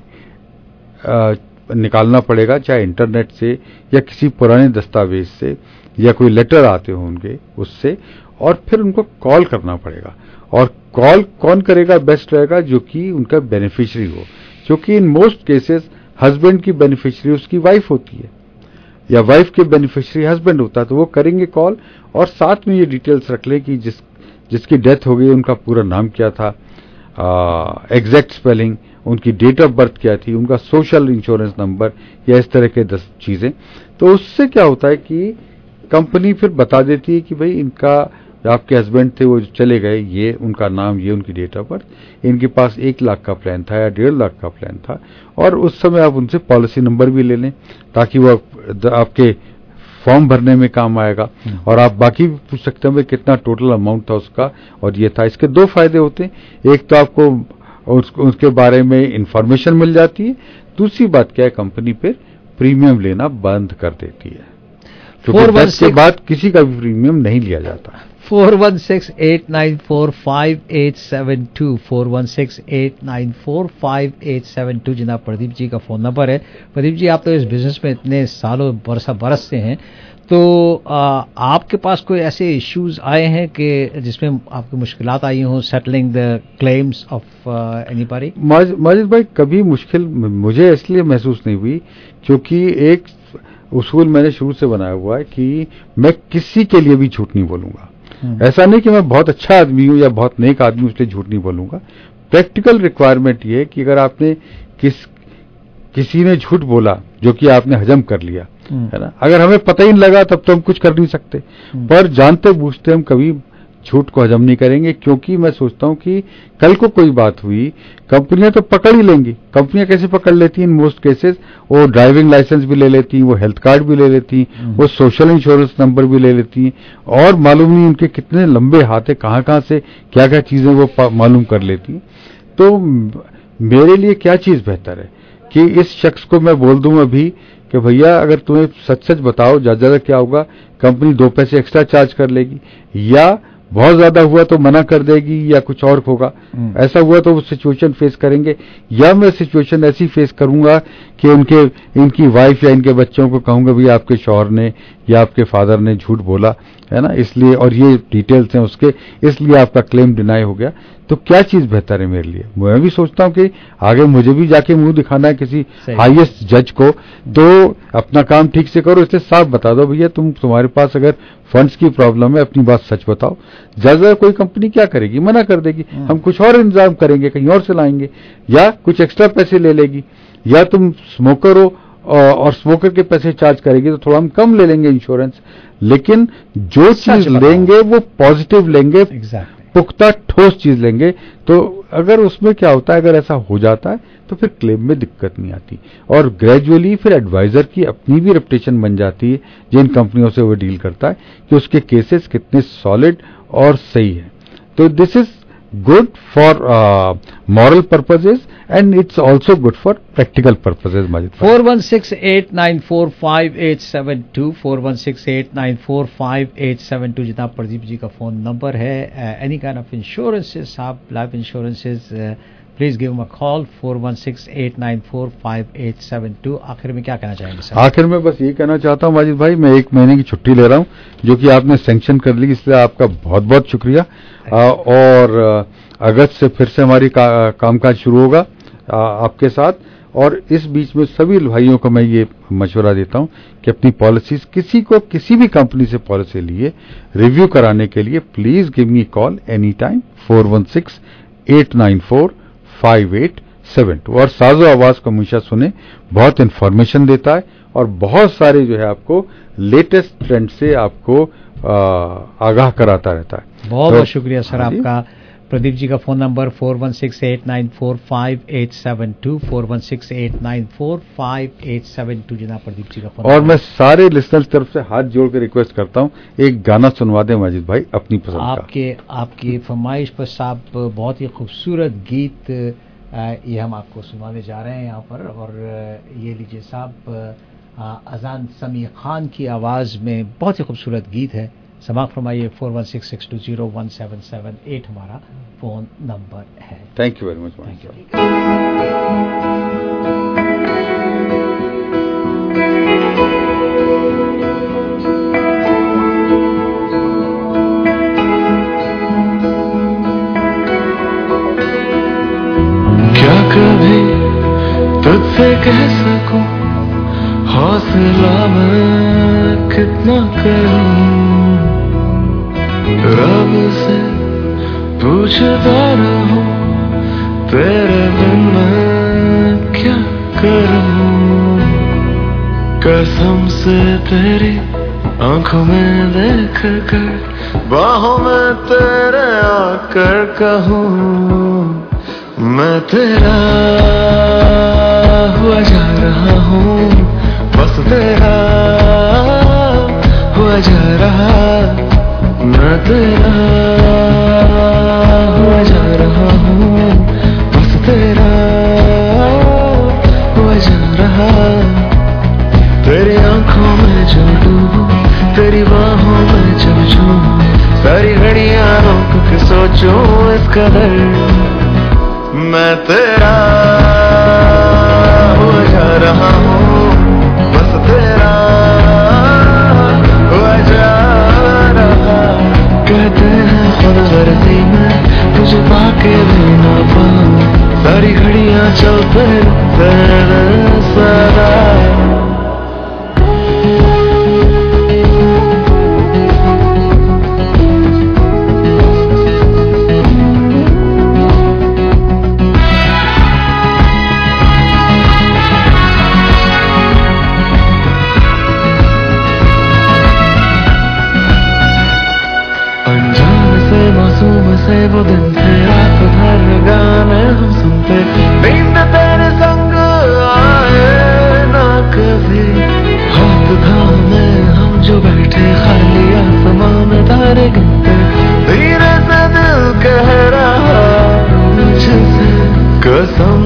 [SPEAKER 4] آ, نکالنا پڑے گا, چاہے انٹرنیٹ سے یا کسی پرانے دستاویز سے یا کوئی لیٹر آتے ہوں گے اس سے, اور پھر ان کو کال کرنا پڑے گا. اور کال کون کرے گا بیسٹ رہے گا, جو کہ ان کا بینیفیشری ہو, کیونکہ ان موسٹ کیسز ہسبینڈ کی بینیفیشری اس کی وائف ہوتی ہے یا وائف کے بینیفیشری ہسبینڈ ہوتا ہے, تو وہ کریں گے کال اور ساتھ میں یہ ڈیٹیلز رکھ لیں کہ جس جس کی ڈیتھ ہو گئی ان کا پورا نام کیا تھا, ایگزیکٹ اسپیلنگ, ان کی ڈیٹ آف برتھ کیا تھی, ان کا سوشل انشورنس نمبر, یا اس طرح کے دس چیزیں. تو اس سے کیا ہوتا ہے کہ کمپنی پھر بتا دیتی ہے کہ بھئی ان کا آپ کے ہسبینڈ تھے وہ چلے گئے, یہ ان کا نام, یہ ان کی ڈیٹ آف برتھ, ان کے پاس ایک لاکھ کا پلان تھا یا ڈیڑھ لاکھ کا پلان تھا, اور اس سمے آپ ان سے پالیسی نمبر بھی لے لیں تاکہ وہ آپ کے فارم بھرنے میں کام آئے گا, اور آپ باقی بھی پوچھ سکتے ہیں کتنا ٹوٹل اماؤنٹ تھا اس کا, اور یہ تھا. اس کے دو فائدے ہوتے ہیں, ایک تو آپ کو اس کے بارے میں انفارمیشن مل جاتی ہے, دوسری بات کیا ہے کمپنی پھر پریمیم لینا بند کر دیتی ہے, کیونکہ اس کے بعد کسی کا بھی پریمیم نہیں لیا جاتا.
[SPEAKER 3] Four one six eight nine four five eight seven two, four one six eight nine four five eight seven two جناب پردیپ جی کا فون نمبر ہے. پردیپ جی, آپ تو اس بزنس میں اتنے سالوں برسہ برس سے ہیں, تو آ, آپ کے پاس کوئی ایسے ایشوز آئے ہیں کہ جس میں آپ کی مشکلات آئی ہوں settling the claims of anybody?
[SPEAKER 4] Majid بھائی, کبھی مشکل مجھے اس لیے محسوس نہیں ہوئی کیونکہ ایک اصول میں نے شروع سے بنایا ہوا ہے کہ میں کسی کے لیے بھی جھوٹ نہیں بولوں گا. ایسا نہیں کہ میں بہت اچھا آدمی ہوں یا بہت نیک آدمی ہوں اس لیے جھوٹ نہیں بولوں گا. پریکٹیکل ریکوائرمنٹ یہ ہے کہ اگر آپ نے کس کسی نے جھوٹ بولا جو کہ آپ نے ہجم کر لیا ہے نا, اگر ہمیں پتہ ہی نہیں لگا تب تو ہم کچھ کر نہیں سکتے, پر جانتے بوجھتے ہم کبھی झूठ को हजम नहीं करेंगे, क्योंकि मैं सोचता हूं कि कल को कोई बात हुई, कंपनियां तो पकड़ ही लेंगी। कंपनियां कैसे पकड़ लेती हैं इन मोस्ट केसेस? वो ड्राइविंग लाइसेंस भी ले लेती हैं, वो हेल्थ कार्ड भी ले लेती हैं, वो सोशल इंश्योरेंस नंबर भी ले लेती हैं, और मालूम नहीं उनके कितने लंबे हाथ है, कहां कहां से क्या क्या चीजें वो मालूम कर लेती हैं। तो मेरे लिए क्या चीज बेहतर है कि इस शख्स को मैं बोल दूं अभी कि भैया अगर तुम्हें सच सच बताओ, ज्यादा ज्यादा क्या होगा, कंपनी दो पैसे एक्स्ट्रा चार्ज कर लेगी, या बहुत ज्यादा हुआ तो मना कर देगी, या कुछ और होगा। ऐसा हुआ तो वो सिचुएशन फेस करेंगे, या मैं सिचुएशन ऐसी फेस करूंगा कि उनके इनकी वाइफ या इनके बच्चों को कहूंगा भैया आपके शौहर ने या आपके फादर ने झूठ बोला है ना, इसलिए, और ये डिटेल्स हैं उसके, इसलिए आपका क्लेम डिनाई हो गया। तो क्या चीज बेहतर है मेरे लिए? मैं भी सोचता हूं कि आगे मुझे भी जाके मुंह दिखाना है किसी हाईएस्ट जज को, तो अपना काम ठीक से करो, इसलिए साफ बता दो भैया तुम तुम्हारे पास अगर फंड्स की प्रॉब्लम है, अपनी बात सच बताओ। ज्यादा कोई कंपनी क्या करेगी, मना कर देगी, हम कुछ और इंतजाम करेंगे, कहीं और से लाएंगे, या कुछ एक्स्ट्रा पैसे ले लेगी, या तुम स्मोकर हो और स्मोकर के पैसे चार्ज करेगी तो थोड़ा हम कम ले लेंगे इंश्योरेंस, लेकिन जो चीज लेंगे वो पॉजिटिव लेंगे, पुख्ता ठोस चीज लेंगे। तो अगर उसमें क्या होता है, अगर ऐसा हो जाता है तो फिर क्लेम में दिक्कत नहीं आती, और ग्रेजुअली फिर एडवाइजर की अपनी भी रेपुटेशन बन जाती है जिन कंपनियों से वो डील करता है कि उसके केसेस कितने सॉलिड और सही है। तो this is good for uh, moral purposes, and it's also good for practical purposes. Majid,
[SPEAKER 3] four one six eight nine four five eight seven two four one six eight nine four five eight seven two जितना प्रदीप जी का phone number है। Any kind of insurances, आप life insurances, please give a call four one six eight nine four five eight seven two। आखिर में क्या कहना चाहेंगे sir?
[SPEAKER 4] आखिर में बस ये कहना चाहता हूँ माजिद भाई, मैं एक महीने की छुट्टी ले रहा हूँ जो कि आपने सैंक्शन कर ली, इसलिए आपका बहुत बहुत शुक्रिया। आ, और अगस्त से फिर से हमारी का, कामकाज शुरू होगा आ, आपके साथ। और इस बीच में सभी भाइयों को मैं ये मशवरा देता हूं कि अपनी पॉलिसीज, किसी को किसी भी कंपनी से पॉलिसी लिए रिव्यू कराने के लिए please give me call any time four one six eight nine four five eight seven two। और साजो आवाज को हमेशा सुने, बहुत इंफॉर्मेशन देता है और बहुत सारे जो है आपको लेटेस्ट ट्रेंड से आपको आ, आगाह कराता रहता है।
[SPEAKER 3] बहुत बहुत शुक्रिया सर आपका। प्रदीप जी का phone number four one six eight nine four five eight seven two four one six eight nine four five eight seven two जनाब प्रदीप जी का फोन।
[SPEAKER 4] और मैं सारे लिसनर्स तरफ से हाथ जोड़ के रिक्वेस्ट करता हूं, एक गाना सुनवा दें माजिद भाई अपनी पसंद का।
[SPEAKER 3] आपके आपकी फरमाइश पर साहब बहुत ही खूबसूरत गीत ये हम आपको सुनवाने जा रहे हैं यहाँ पर। और ये लीजिए साहब, अजान समी खान की आवाज में बहुत ही खूबसूरत गीत है, समाप्त फरमाइए। four one six six two zero one seven seven eight हमारा फोन नंबर है।
[SPEAKER 4] Thank you very much.
[SPEAKER 3] Thank you.
[SPEAKER 14] क्या कभी तुझसे कह सकूं, हौसला मैं कितना करूं, रब से पूछता रहूं, तेरे बिन मैं क्या करूं। कसम से तेरी आंखों में देख कर, बाहों में तेरे आकर कहूं, मैं तेरा हुआ जा रहा हूँ, बस तेरा हुआ जा रहा, मैं तेरा हुआ जा रहा हूँ, बस तेरा हुआ जा रहा। तेरी आंखों में जो डूबूं, तेरी बाहों में जब झूमूं, सारी घड़ियां रोक के सोचूं इस कदर, मैं तेरा हुआ जा रहा हूँ, बस तेरा हुआ जा रहा। कहते हैं खुद गर्जी में तुझे पाके भी ना पाऊं, सारी घड़ियां चलते तेरे सदा। अनजान से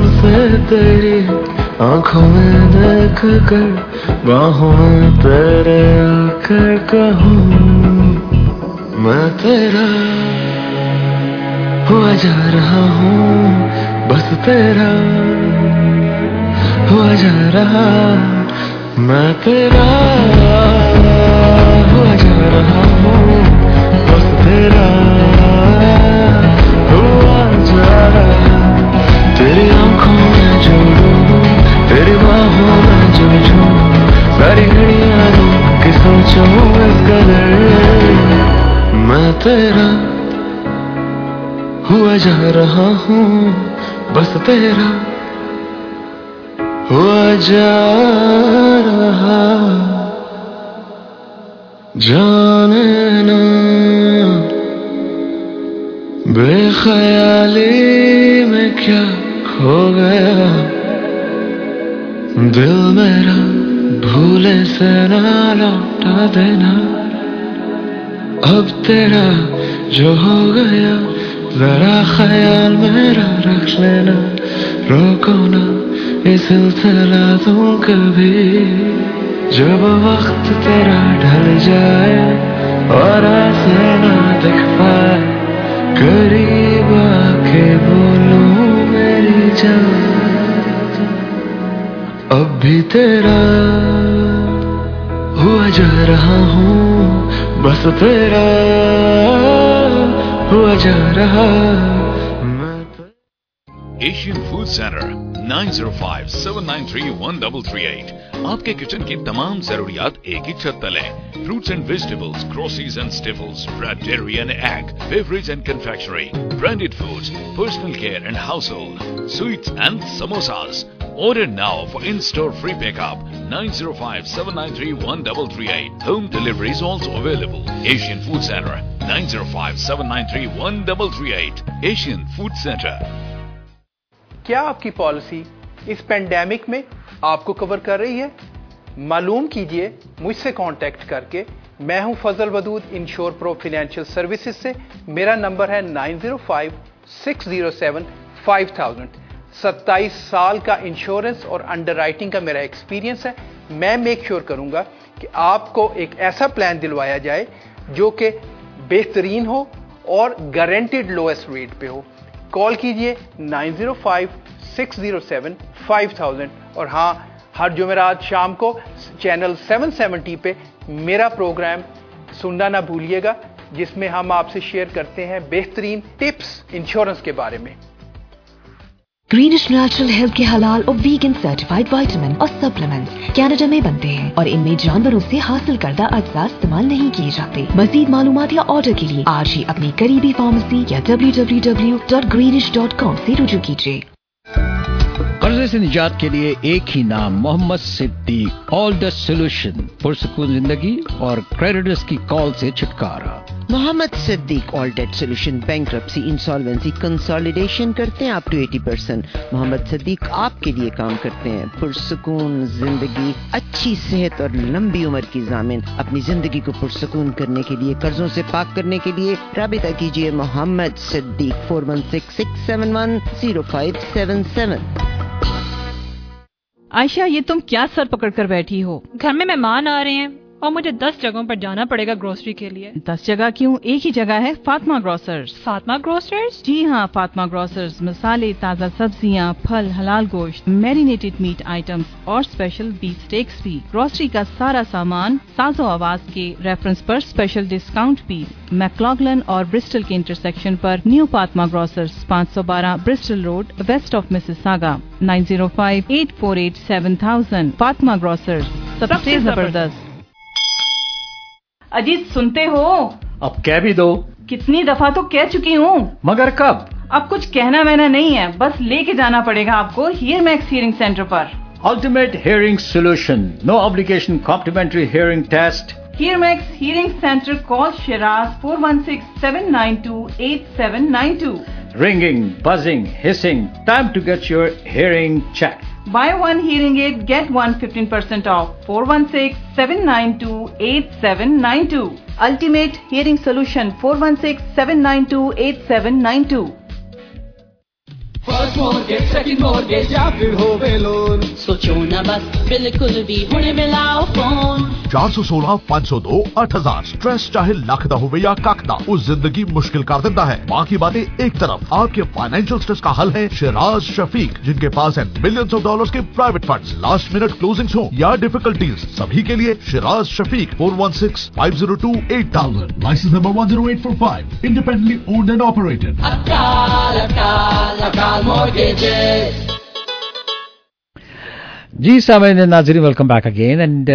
[SPEAKER 14] से तेरी आंखों में देख कर बाहों में तेरे आकर कहूँ मैं तेरा हुआ जा रहा हूँ बस तेरा हुआ जा रहा मैं तेरा हुआ जा रहा हूँ बस तेरा हुआ जा रहा तेरी आंखों में जो डूबूं तेरी बाहों में जो झूमूं सारी घड़ियां कि सोचूं इस कदर मैं तेरा हुआ जा रहा हूँ बस तेरा हुआ जा रहा जाने ना बेख्याली में क्या खो गया दिल मेरा भूले से ना लौटा देना अब तेरा जो हो गया जरा ख्याल मेरा रख लेना रोको ना ये सिलसिला तुम कभी जब वक्त तेरा ढल जाए और ऐसे ना दिख पाए करीब आके बोलूं मेरी जान अब भी तेरा हुआ जा रहा हूँ बस तेरा हुआ जा रहा
[SPEAKER 15] Asian food centre nine zero five seven nine three one three three eight आपके किचन की तमाम जरूरियात एक ही छत तले fruits and vegetables groceries and staples bread dairy and egg beverage and confectionery branded foods personal care and household sweets and samosas Order now for in-store free pickup nine zero five seven nine three one three three eight. Home delivery is also available. Asian Food Center nine zero five seven nine three one three three eight. Asian Food Center.
[SPEAKER 16] क्या आपकी policy इस pandemic में आपको cover कर रही है? मालूम कीजिए मुझसे कांटेक्ट करके। मैं हूं Fazal Wadood Insure Pro financial services से। मेरा नंबर है nine zero five six zero seven five thousand. सत्ताईस साल का इंश्योरेंस और अंडरराइटिंग का मेरा एक्सपीरियंस है। मैं मेक श्योर करूंगा कि आपको एक ऐसा प्लान दिलवाया जाए जो कि बेहतरीन हो और गारंटीड लोएस्ट रेट पे हो। कॉल कीजिए nine zero five six zero seven five thousand और हाँ, हर जुमेरात शाम को चैनल सेवन सेवेंटी पे मेरा प्रोग्राम सुनना ना भूलिएगा, जिसमें हम आपसे शेयर करते हैं बेहतरीन टिप्स इंश्योरेंस के बारे में।
[SPEAKER 8] ग्रीनिश नेचुरल हेल्थ के हलाल और वीगन सर्टिफाइड विटामिन और सप्लीमेंट्स कनाडा में बनते हैं और इनमें जानवरों से हासिल करदा अज्जा इस्तेमाल नहीं किए जाते। मजीद मालूमात या ऑर्डर के लिए आज ही अपनी करीबी फार्मेसी या W W W dot Greenish dot com से रुजू कीजिए।
[SPEAKER 3] कर्जे से निजात के लिए एक ही नाम, Mohammad Siddique. All the solution, पुरसुकून जिंदगी और क्रेडिटर्स की कॉल से छुटकारा।
[SPEAKER 1] Mohammad Siddique all debt solution, bankruptcy, insolvency, consolidation करते हैं अप टू अस्सी परसेंट। मोहम्मद सिद्दीक आपके लिए काम करते हैं। पुरसुकून जिंदगी, अच्छी सेहत और लंबी उम्र की जामिन। अपनी जिंदगी को पुरसुकून करने के लिए, कर्जों से पाक करने के लिए राबिता कीजिए Mohammad Siddique four one six six seven one zero five seven seven.
[SPEAKER 17] Ayesha, ये तुम क्या सर पकड़ कर बैठी हो?
[SPEAKER 18] घर में मेहमान आ रहे हैं और मुझे दस जगहों पर जाना पड़ेगा ग्रोसरी के लिए।
[SPEAKER 17] दस जगह क्यों? एक ही जगह है, फातिमा ग्रोसर्स।
[SPEAKER 18] फातिमा ग्रोसर्स?
[SPEAKER 17] जी हाँ, फातिमा ग्रोसर्स मसाले, ताज़ा सब्जियाँ, फल, हलाल गोश्त, मैरिनेटेड मीट आइटम्स और स्पेशल बीफ स्टेक्स भी। ग्रोसरी का सारा सामान साजो आवाज के रेफरेंस पर स्पेशल डिस्काउंट भी। मैक्लॉगलन और ब्रिस्टल के इंटरसेक्शन पर न्यू फातिमा ग्रोसर्स, पाँच सौ बारह Bristol road, west of Mississauga, nine zero five eight four eight seven thousand. Fatima grocers, सबसे जबरदस्त। अजीत, सुनते हो?
[SPEAKER 3] अब कह भी दो।
[SPEAKER 17] कितनी दफा तो कह चुकी हूँ।
[SPEAKER 3] मगर कब?
[SPEAKER 17] अब कुछ कहना वहना नहीं है, बस लेके जाना पड़ेगा आपको हियर मैक्स हियरिंग सेंटर पर।
[SPEAKER 3] Ultimate hearing solution, no obligation complimentary hearing test.
[SPEAKER 17] Hear Max hearing centre, call Shiraz four one six seven nine two eight seven nine two.
[SPEAKER 3] Ringing, buzzing, hissing, time to get your hearing checked.
[SPEAKER 17] Buy one hearing aid, get one fifteen percent off. four one six seven nine two eight seven nine two. Ultimate Hearing Solution, four one six seven nine two eight seven nine two.
[SPEAKER 14] First mortgage second mortgage या फिर होवे loan सोचो ना बस बिल्कुल भी हुणे मिलाओ फोन
[SPEAKER 19] चार सौ सोलह पाँच सौ दो आठ हजार स्ट्रेस चाहे लख दा होवे या कख दा उस जिंदगी मुश्किल कर देता है। बाकी बातें एक तरफ, आपके फाइनेंशियल स्ट्रेस का हल है शिराज शफीक, जिनके पास है मिलियंस ऑफ डॉलर्स के private funds, last minute closings हो या डिफिकल्टीज, सभी के लिए Shiraz Shafiq four one six five zero two eight thousand, licence number one zero eight four five, independently owned and operated.
[SPEAKER 14] अकाल अकाल अकाल मॉर्गेजेस।
[SPEAKER 3] जी सामईन नाज़रीन, वेलकम बैक अगेन एंड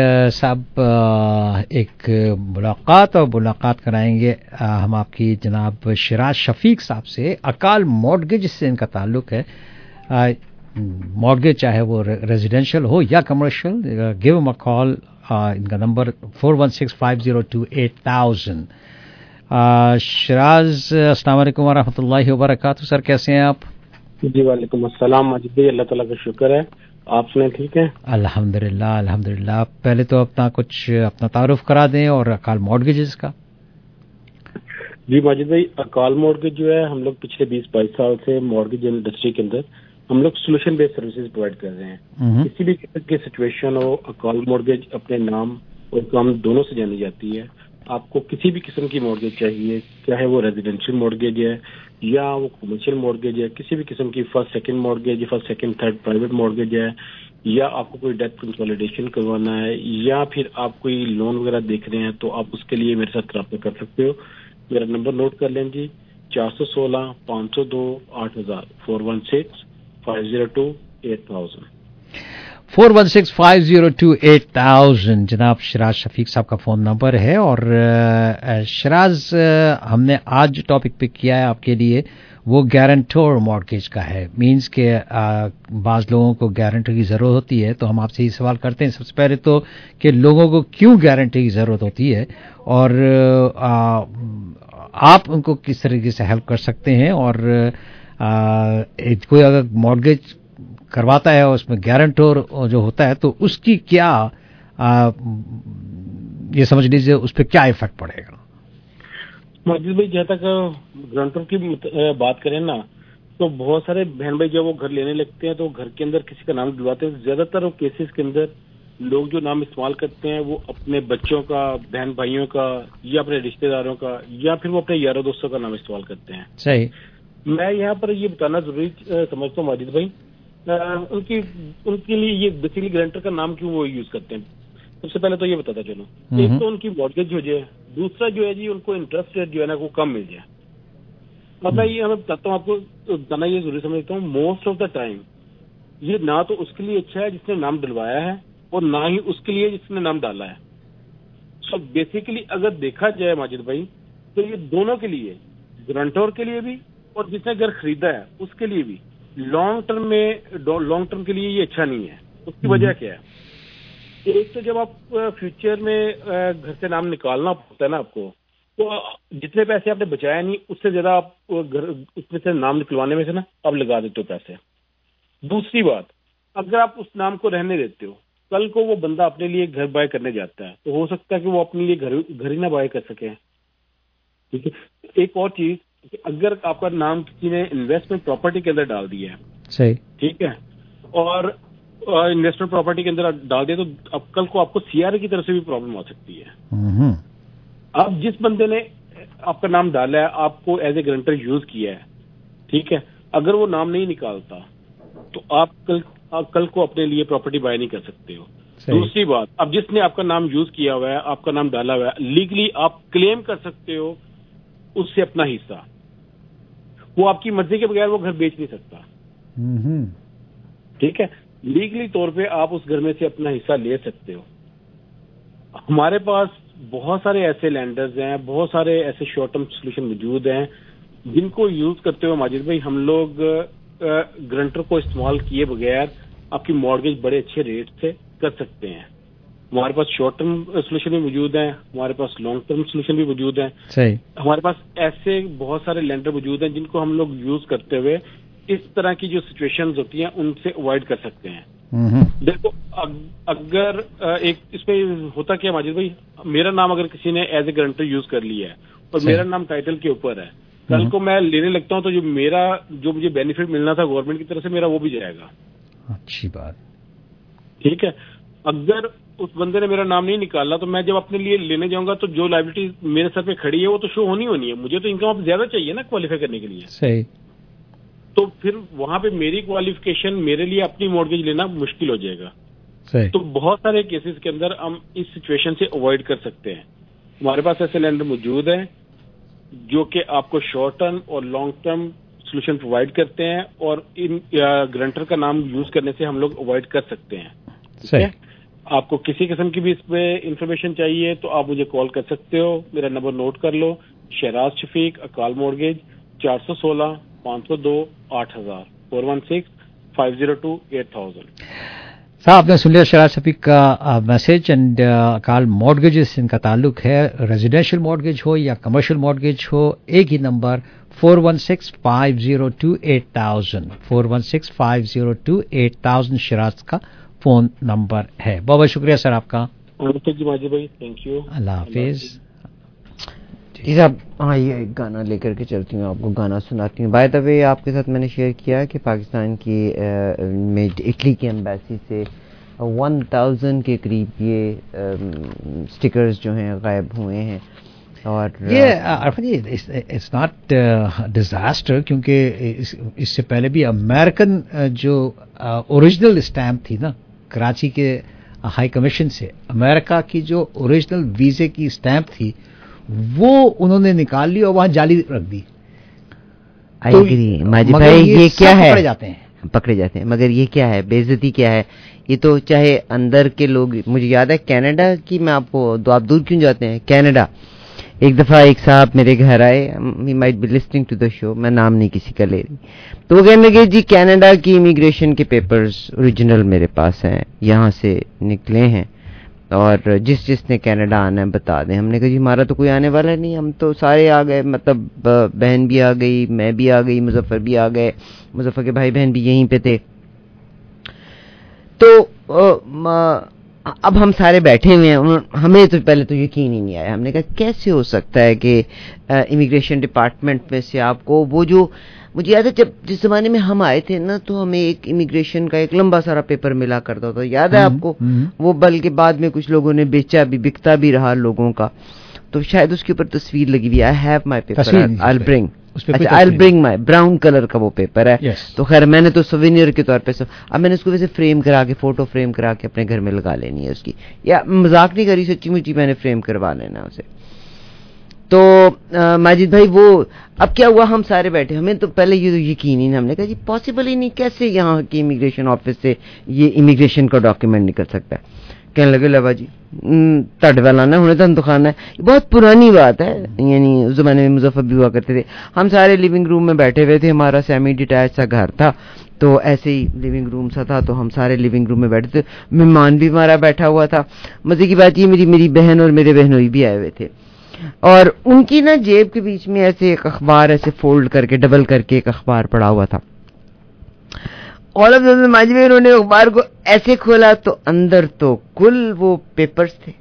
[SPEAKER 3] साहब एक मुलाकात और मुलाकात कराएंगे uh, हम आपकी जनाब शिराज शफीक साहब से। अकाल मॉर्गेज से इनका ताल्लुक है। मॉर्गेज uh, चाहे वो रेजिडेंशियल हो या commercial, give him a call. इनका नंबर four one six five zero two eight thousand. Shiraz, अस्सलाम वालेकुम व रहमतुल्लाहि व बरकातहू। सर कैसे हैं आप?
[SPEAKER 20] जी वालेकुम अस्सलाम माजिद भाई, अल्लाह ताला का शुक्र है। आप सुने ठीक है?
[SPEAKER 3] अल्हम्दुलिल्लाह अल्हम्दुलिल्लाह। पहले तो अपना कुछ अपना तारुफ करा दें और अकाल मॉर्गेजेस का।
[SPEAKER 20] जी माजिद भाई, अकाल मॉर्गेज जो है, हम लोग पिछले बीस बाईस साल से मॉर्गेज इंडस्ट्री के अंदर हम लोग सोल्यूशन बेस्ड सर्विसेज प्रोवाइड कर रहे हैं। किसी भी किस्म की सिचुएशन हो, अकाल मॉर्गेज अपने नाम और काम दोनों से जानी जाती है। आपको किसी भी किस्म की मॉर्गेज चाहिए, चाहे वो रेजिडेंशियल मॉर्गेज है या वो कमर्शियल मॉर्गेज है, किसी भी किस्म की first second mortgage, first second third private mortgage है, या आपको कोई डेट कंसोलिडेशन करवाना है, या फिर आप कोई लोन वगैरह देख रहे हैं, तो आप उसके लिए मेरे साथ रब्ता कर सकते हो। मेरा नंबर नोट कर लें जी, चार सौ सोलह पाँच सौ दो आठ हजार, four one six five zero two eight thousand,
[SPEAKER 3] four one six five zero two eight thousand. जनाब शिराज शफीक साहब का फ़ोन नंबर है। और शिराज, हमने आज जो टॉपिक पिक किया है आपके लिए वो गारंटर मॉर्गेज का है। मींस के बाज़ लोगों को गारंटर की ज़रूरत होती है, तो हम आपसे ये सवाल करते हैं सबसे पहले तो कि लोगों को क्यों गारंटर की ज़रूरत होती है और आ, आप उनको किस तरीके से हेल्प कर सकते हैं। और आ, कोई अगर मॉर्गेज करवाता है और उसमें गारंटर जो होता है तो उसकी क्या आ, ये समझ लीजिए उस पर क्या इफेक्ट पड़ेगा?
[SPEAKER 20] माजिद भाई, जहाँ तक गारंटर की बात करें ना, तो बहुत सारे बहन भाई जब वो घर लेने लगते हैं तो घर के अंदर किसी का नाम दिलवाते हैं। ज्यादातर केसेस के अंदर लोग जो नाम इस्तेमाल करते हैं वो अपने बच्चों का, बहन भाइयों का, या अपने रिश्तेदारों का, या फिर वो अपने यारों दोस्तों का नाम इस्तेमाल करते हैं।
[SPEAKER 3] सही।
[SPEAKER 20] मैं यहाँ पर ये बताना जरूरी समझता हूँ माजिद भाई, आ, उनकी उनके लिए ये बेसिकली गारंटर का नाम क्यों वो यूज करते हैं। सबसे पहले तो ये बताता चलो, एक तो उनकी मॉर्गेज हो जाए, दूसरा जो है जी उनको इंटरेस्ट रेट जो है ना वो कम मिल जाए। मतलब ये मैं बताता हूँ आपको, बताना ये जरूरी समझता हूँ, मोस्ट ऑफ द टाइम ये ना तो उसके लिए अच्छा है जिसने नाम डलवाया है और ना ही उसके लिए जिसने नाम डाला है। सो so बेसिकली अगर देखा जाए माजिद भाई, तो ये दोनों के लिए, गारंटर के लिए भी और जिसने घर खरीदा है उसके लिए भी, लॉन्ग टर्म में लॉन्ग टर्म के लिए ये अच्छा नहीं है। उसकी वजह क्या है? एक तो जब आप फ्यूचर में घर से नाम निकालना होता है ना आपको, तो जितने पैसे आपने बचाया नहीं उससे ज्यादा आप घर उसमें से नाम निकलवाने में से ना आप लगा देते हो पैसे। दूसरी बात, अगर आप उस नाम को रहने देते हो, कल को वो बंदा अपने लिए घर बाय करने जाता है तो हो सकता है कि वो अपने लिए घर घर ही ना बाय कर सके। ठीक है। एक और चीज, अगर आपका नाम किसी ने इन्वेस्टमेंट प्रॉपर्टी के अंदर डाल दिया है, सही, ठीक है, और इन्वेस्टमेंट प्रॉपर्टी के अंदर डाल दिया, तो अब कल को आपको सीआरए की तरफ से भी प्रॉब्लम आ सकती है। अब जिस बंदे ने आपका नाम डाला है, आपको एज ए गारंटर यूज किया है, ठीक है, अगर वो नाम नहीं निकालता तो आप कल आप कल को अपने लिए प्रॉपर्टी बाय नहीं कर सकते हो। दूसरी बात, अब जिसने आपका नाम यूज किया हुआ है, आपका नाम डाला हुआ है, लीगली आप क्लेम कर सकते हो उससे अपना हिस्सा। वो आपकी मर्जी के बगैर वो घर बेच नहीं सकता। ठीक है, लीगली तौर पे आप उस घर में से अपना हिस्सा ले सकते हो। हमारे पास बहुत सारे ऐसे लैंडर्स हैं, बहुत सारे ऐसे शॉर्ट टर्म सोल्यूशन मौजूद हैं जिनको यूज करते हुए माजिद भाई हम लोग गारंटर को इस्तेमाल किए बगैर आपकी मॉर्गेज बड़े अच्छे रेट से कर सकते हैं। हमारे पास शॉर्ट टर्म सोल्यूशन भी मौजूद हैं, हमारे पास लॉन्ग टर्म सोल्यूशन भी मौजूद हैं। सही। हमारे पास ऐसे बहुत सारे लैंडर मौजूद हैं जिनको हम लोग यूज करते हुए इस तरह की जो सिचुएशंस होती हैं उनसे अवॉइड कर सकते हैं। देखो, अगर एक इसमें होता क्या माजिद भाई, मेरा नाम अगर किसी ने एज ए गारंटर यूज कर लिया है और मेरा नाम टाइटल के ऊपर है, कल को मैं लेने लगता हूँ तो जो मेरा जो मुझे बेनिफिट मिलना था गवर्नमेंट की तरफ से मेरा वो भी जाएगा।
[SPEAKER 3] अच्छी बात,
[SPEAKER 20] ठीक है। अगर उस बंदे ने मेरा नाम नहीं निकाला तो मैं जब अपने लिए लेने जाऊंगा तो जो लायबिलिटी मेरे सर पे खड़ी है वो तो शो होनी होनी है। मुझे तो इनकम अब ज्यादा चाहिए ना क्वालिफाई करने के लिए।
[SPEAKER 3] सही।
[SPEAKER 20] तो फिर वहां पे मेरी क्वालिफिकेशन मेरे लिए अपनी मॉर्गेज लेना मुश्किल हो जाएगा।
[SPEAKER 3] सही।
[SPEAKER 20] तो बहुत सारे केसेस के अंदर हम इस सिचुएशन से अवॉइड कर सकते हैं। हमारे पास ऐसे लैंडर मौजूद हैं जो कि आपको शॉर्ट टर्म और लॉन्ग टर्म सोल्यूशन प्रोवाइड करते हैं और इन ग्रंटर का नाम यूज करने से हम लोग अवॉइड कर सकते हैं। ठीक है। आपको किसी किस्म की भी इस पे इंफॉर्मेशन चाहिए तो आप मुझे कॉल कर सकते हो। मेरा नंबर नोट कर लो, शहराज शफीक, अकाल मॉर्गेज, चार सौ सोलह पाँच सौ दो आठ हजार, four one six five zero two eight thousand.
[SPEAKER 3] साहब आपने सुन लिया शहराज शफीक का मैसेज एंड अकाल मॉर्गेजेस इनका ताल्लुक है। रेजिडेंशियल मॉर्गेज हो या कमर्शियल मॉर्गेज हो, एक ही number four one six five zero two eight thousand, four one six five zero two eight thousand Shahraz का फोन नंबर है। बहुत बहुत शुक्रिया सर आपका।
[SPEAKER 20] जी माजी भाई, थैंक यू,
[SPEAKER 3] अल्लाह हाफिज।
[SPEAKER 1] जी साहब, हाँ ये एक गाना लेकर के चलती हूँ, आपको गाना सुनाती हूँ। बाय द वे आपके साथ मैंने शेयर किया कि पाकिस्तान की आ, में इटली की एम्बेसी से वन थाउजेंड के करीब ये आ, स्टिकर्स जो हैं गायब हुए हैं। और
[SPEAKER 3] ये इट्स नॉट डिजास्टर, क्योंकि इस, इससे पहले भी अमेरिकन जो ओरिजिनल स्टैम्प थी ना कराची के हाई कमीशन से, अमेरिका की जो ओरिजिनल वीजे की स्टैम्प थी वो उन्होंने निकाल ली और वहां जाली रख दी।
[SPEAKER 1] आई एग्री माजी भाई, ये, ये क्या है, पकड़े जाते हैं पकड़े जाते हैं मगर ये क्या है, बेइज्जती क्या है। ये तो चाहे अंदर के लोग, मुझे याद है कनाडा की, मैं आपको तो आप दूर क्यों जाते हैं, कनाडा एक दफा एक साहब मेरे घर आए, he might be listening to the show, मैं नाम नहीं किसी का ले रही, तो वो कहने लगे जी कनाडा की इमिग्रेशन के पेपर्स ओरिजिनल मेरे पास हैं, यहाँ से निकले हैं और जिस जिसने कनाडा आना है बता दें। हमने कहा जी हमारा तो कोई आने वाला नहीं, हम तो सारे आ गए, मतलब बहन भी आ गई, मैं भी आ गई, मुजफ्फर भी आ गए, मुजफ्फर के भाई बहन भी यहीं पे थे। तो आ, अब हम सारे बैठे हुए हैं, हमें तो पहले तो यकीन ही नहीं आया। हमने कहा कैसे हो सकता है कि इमिग्रेशन डिपार्टमेंट में से आपको वो जो, मुझे याद है जब जिस जमाने में हम आए थे ना तो हमें एक इमिग्रेशन का एक लंबा सारा पेपर मिला करता था, याद है आपको? वो बल्कि बाद में कुछ लोगों ने बेचा भी, बिकता भी रहा लोगों का, तो शायद उसके ऊपर तस्वीर लगी हुई, I have my paper I will bring, अच्छा I will bring my, brown colour का वो पेपर है। yes. तो खैर मैंने तो सोवेनियर के तौर पे, अब मैंने उसको वैसे फ्रेम करा के, फोटो फ्रेम करा के अपने घर में लगा लेनी है उसकी, या मजाक नहीं करी, सच्ची मुच्ची मैंने फ्रेम करवा लेना उसे। तो आ, माजिद भाई वो अब क्या हुआ, हम सारे बैठे, हमें तो पहले ये तो यकीन ही नहीं, हमने कहा जी पॉसिबल ही नहीं, कैसे यहाँ की इमिग्रेशन ऑफिस से ये इमिग्रेशन का डॉक्यूमेंट निकल सकता है। कहने लगे लबा जी तट वाला ना होने तन तो खाना है, बहुत पुरानी बात है, यानी उस जमाने में मुजफ्फर भी हुआ करते थे। हम सारे लिविंग रूम में बैठे हुए थे, हमारा सेमी डिटैच सा घर था, तो ऐसे ही लिविंग रूम सा था, तो हम सारे लिविंग रूम में बैठे थे, मेहमान भी हमारा बैठा हुआ था। मजे की बात ये मेरी मेरी बहन और मेरे बहनोई भी आए हुए थे, और उनकी ना जेब के बीच में ऐसे एक अखबार ऐसे फोल्ड करके डबल करके एक अखबार पड़ा हुआ था। ऑल ऑफ सडन माजी भाई उन्होंने अखबार को ऐसे खोला तो अंदर तो कुल वो पेपर्स थे।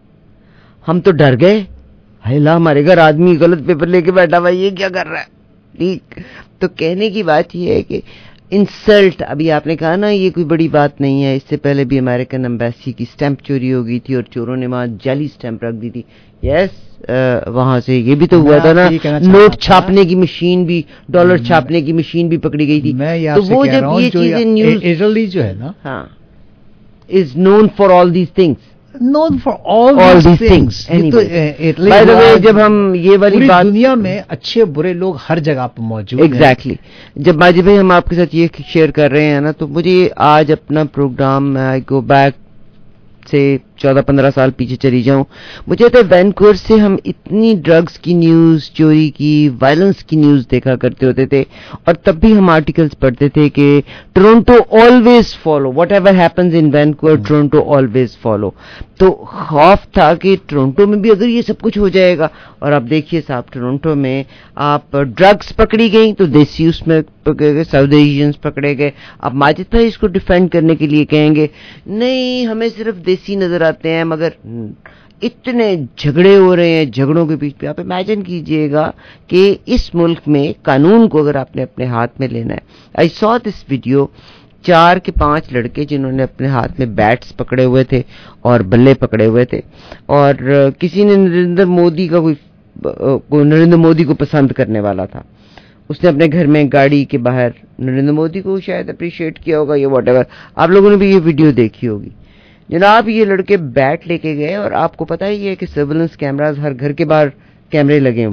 [SPEAKER 1] हम तो डर गए, हैला हमारे घर आदमी गलत पेपर लेके बैठा हुआ, ये क्या कर रहा है। ठीक, तो कहने की बात ये है कि इंसल्ट, अभी आपने कहा ना ये कोई बड़ी बात नहीं है, इससे पहले भी अमेरिकन एम्बेसी की स्टैंप चोरी हो गई थी और चोरों ने वहां जाली स्टैंप रख दी थी। यस, वहां से ये भी तो हुआ था ना, नोट छापने की मशीन भी, डॉलर छापने की मशीन भी पकड़ी गई थी। तो वो जब ये चीजें न्यूज,
[SPEAKER 3] इटली जो है ना,
[SPEAKER 1] हाँ, is known for all these things,
[SPEAKER 3] known for all,
[SPEAKER 1] all
[SPEAKER 3] these
[SPEAKER 1] these things.
[SPEAKER 3] things.
[SPEAKER 1] Anyway, by the way, जब हम ये वाली बात,
[SPEAKER 3] दुनिया में अच्छे बुरे लोग हर जगह पर मौजूद
[SPEAKER 1] हैं। Exactly. जब बाजी भाई हम आपके साथ ये शेयर कर रहे हैं ना, तो मुझे आज अपना प्रोग्राम, आई गो बैक से चौदह पंद्रह साल पीछे चली जाऊं, मुझे तो वैनकूवर से हम इतनी ड्रग्स की न्यूज, चोरी की, वायलेंस की न्यूज देखा करते होते थे, और तब भी हम आर्टिकल्स पढ़ते थे कि Toronto always follow, whatever happens in Vancouver Toronto always follow. तो खौफ था कि टोरंटो में भी अगर ये सब कुछ हो जाएगा। और अब देखिए साहब, टोरंटो में आप ड्रग्स पकड़ी गई तो देसी उसमें पकड़े गए, साउथ एशियंस पकड़े गए। अब माजिद भाई इसको डिफेंड करने के लिए कहेंगे नहीं हमें सिर्फ देसी नजर आते हैं, मगर اتنے جھگڑے ہو رہے ہیں, جھگڑوں کے بیچ پہ آپ امیجن کیجئے گا کہ اس ملک میں قانون کو اگر آپ نے اپنے ہاتھ میں لینا ہے. آئی سو دس ویڈیو, چار کے پانچ لڑکے جنہوں نے اپنے ہاتھ میں بیٹس پکڑے ہوئے تھے اور بلے پکڑے ہوئے تھے, اور کسی نے نریندر مودی کا کوئی نریندر مودی کو پسند کرنے والا تھا, اس نے اپنے گھر میں گاڑی کے باہر نریندر مودی کو شاید اپریشیٹ کیا ہوگا یا واٹ ایور. آپ لوگوں نے بھی یہ ویڈیو دیکھی ہوگی. جناب یہ لڑکے بیٹ لے کے گئے, اور آپ کو پتہ ہی ہے کہ سرویلنس کیمراز ہر گھر کے باہر کیمرے لگے ہیں,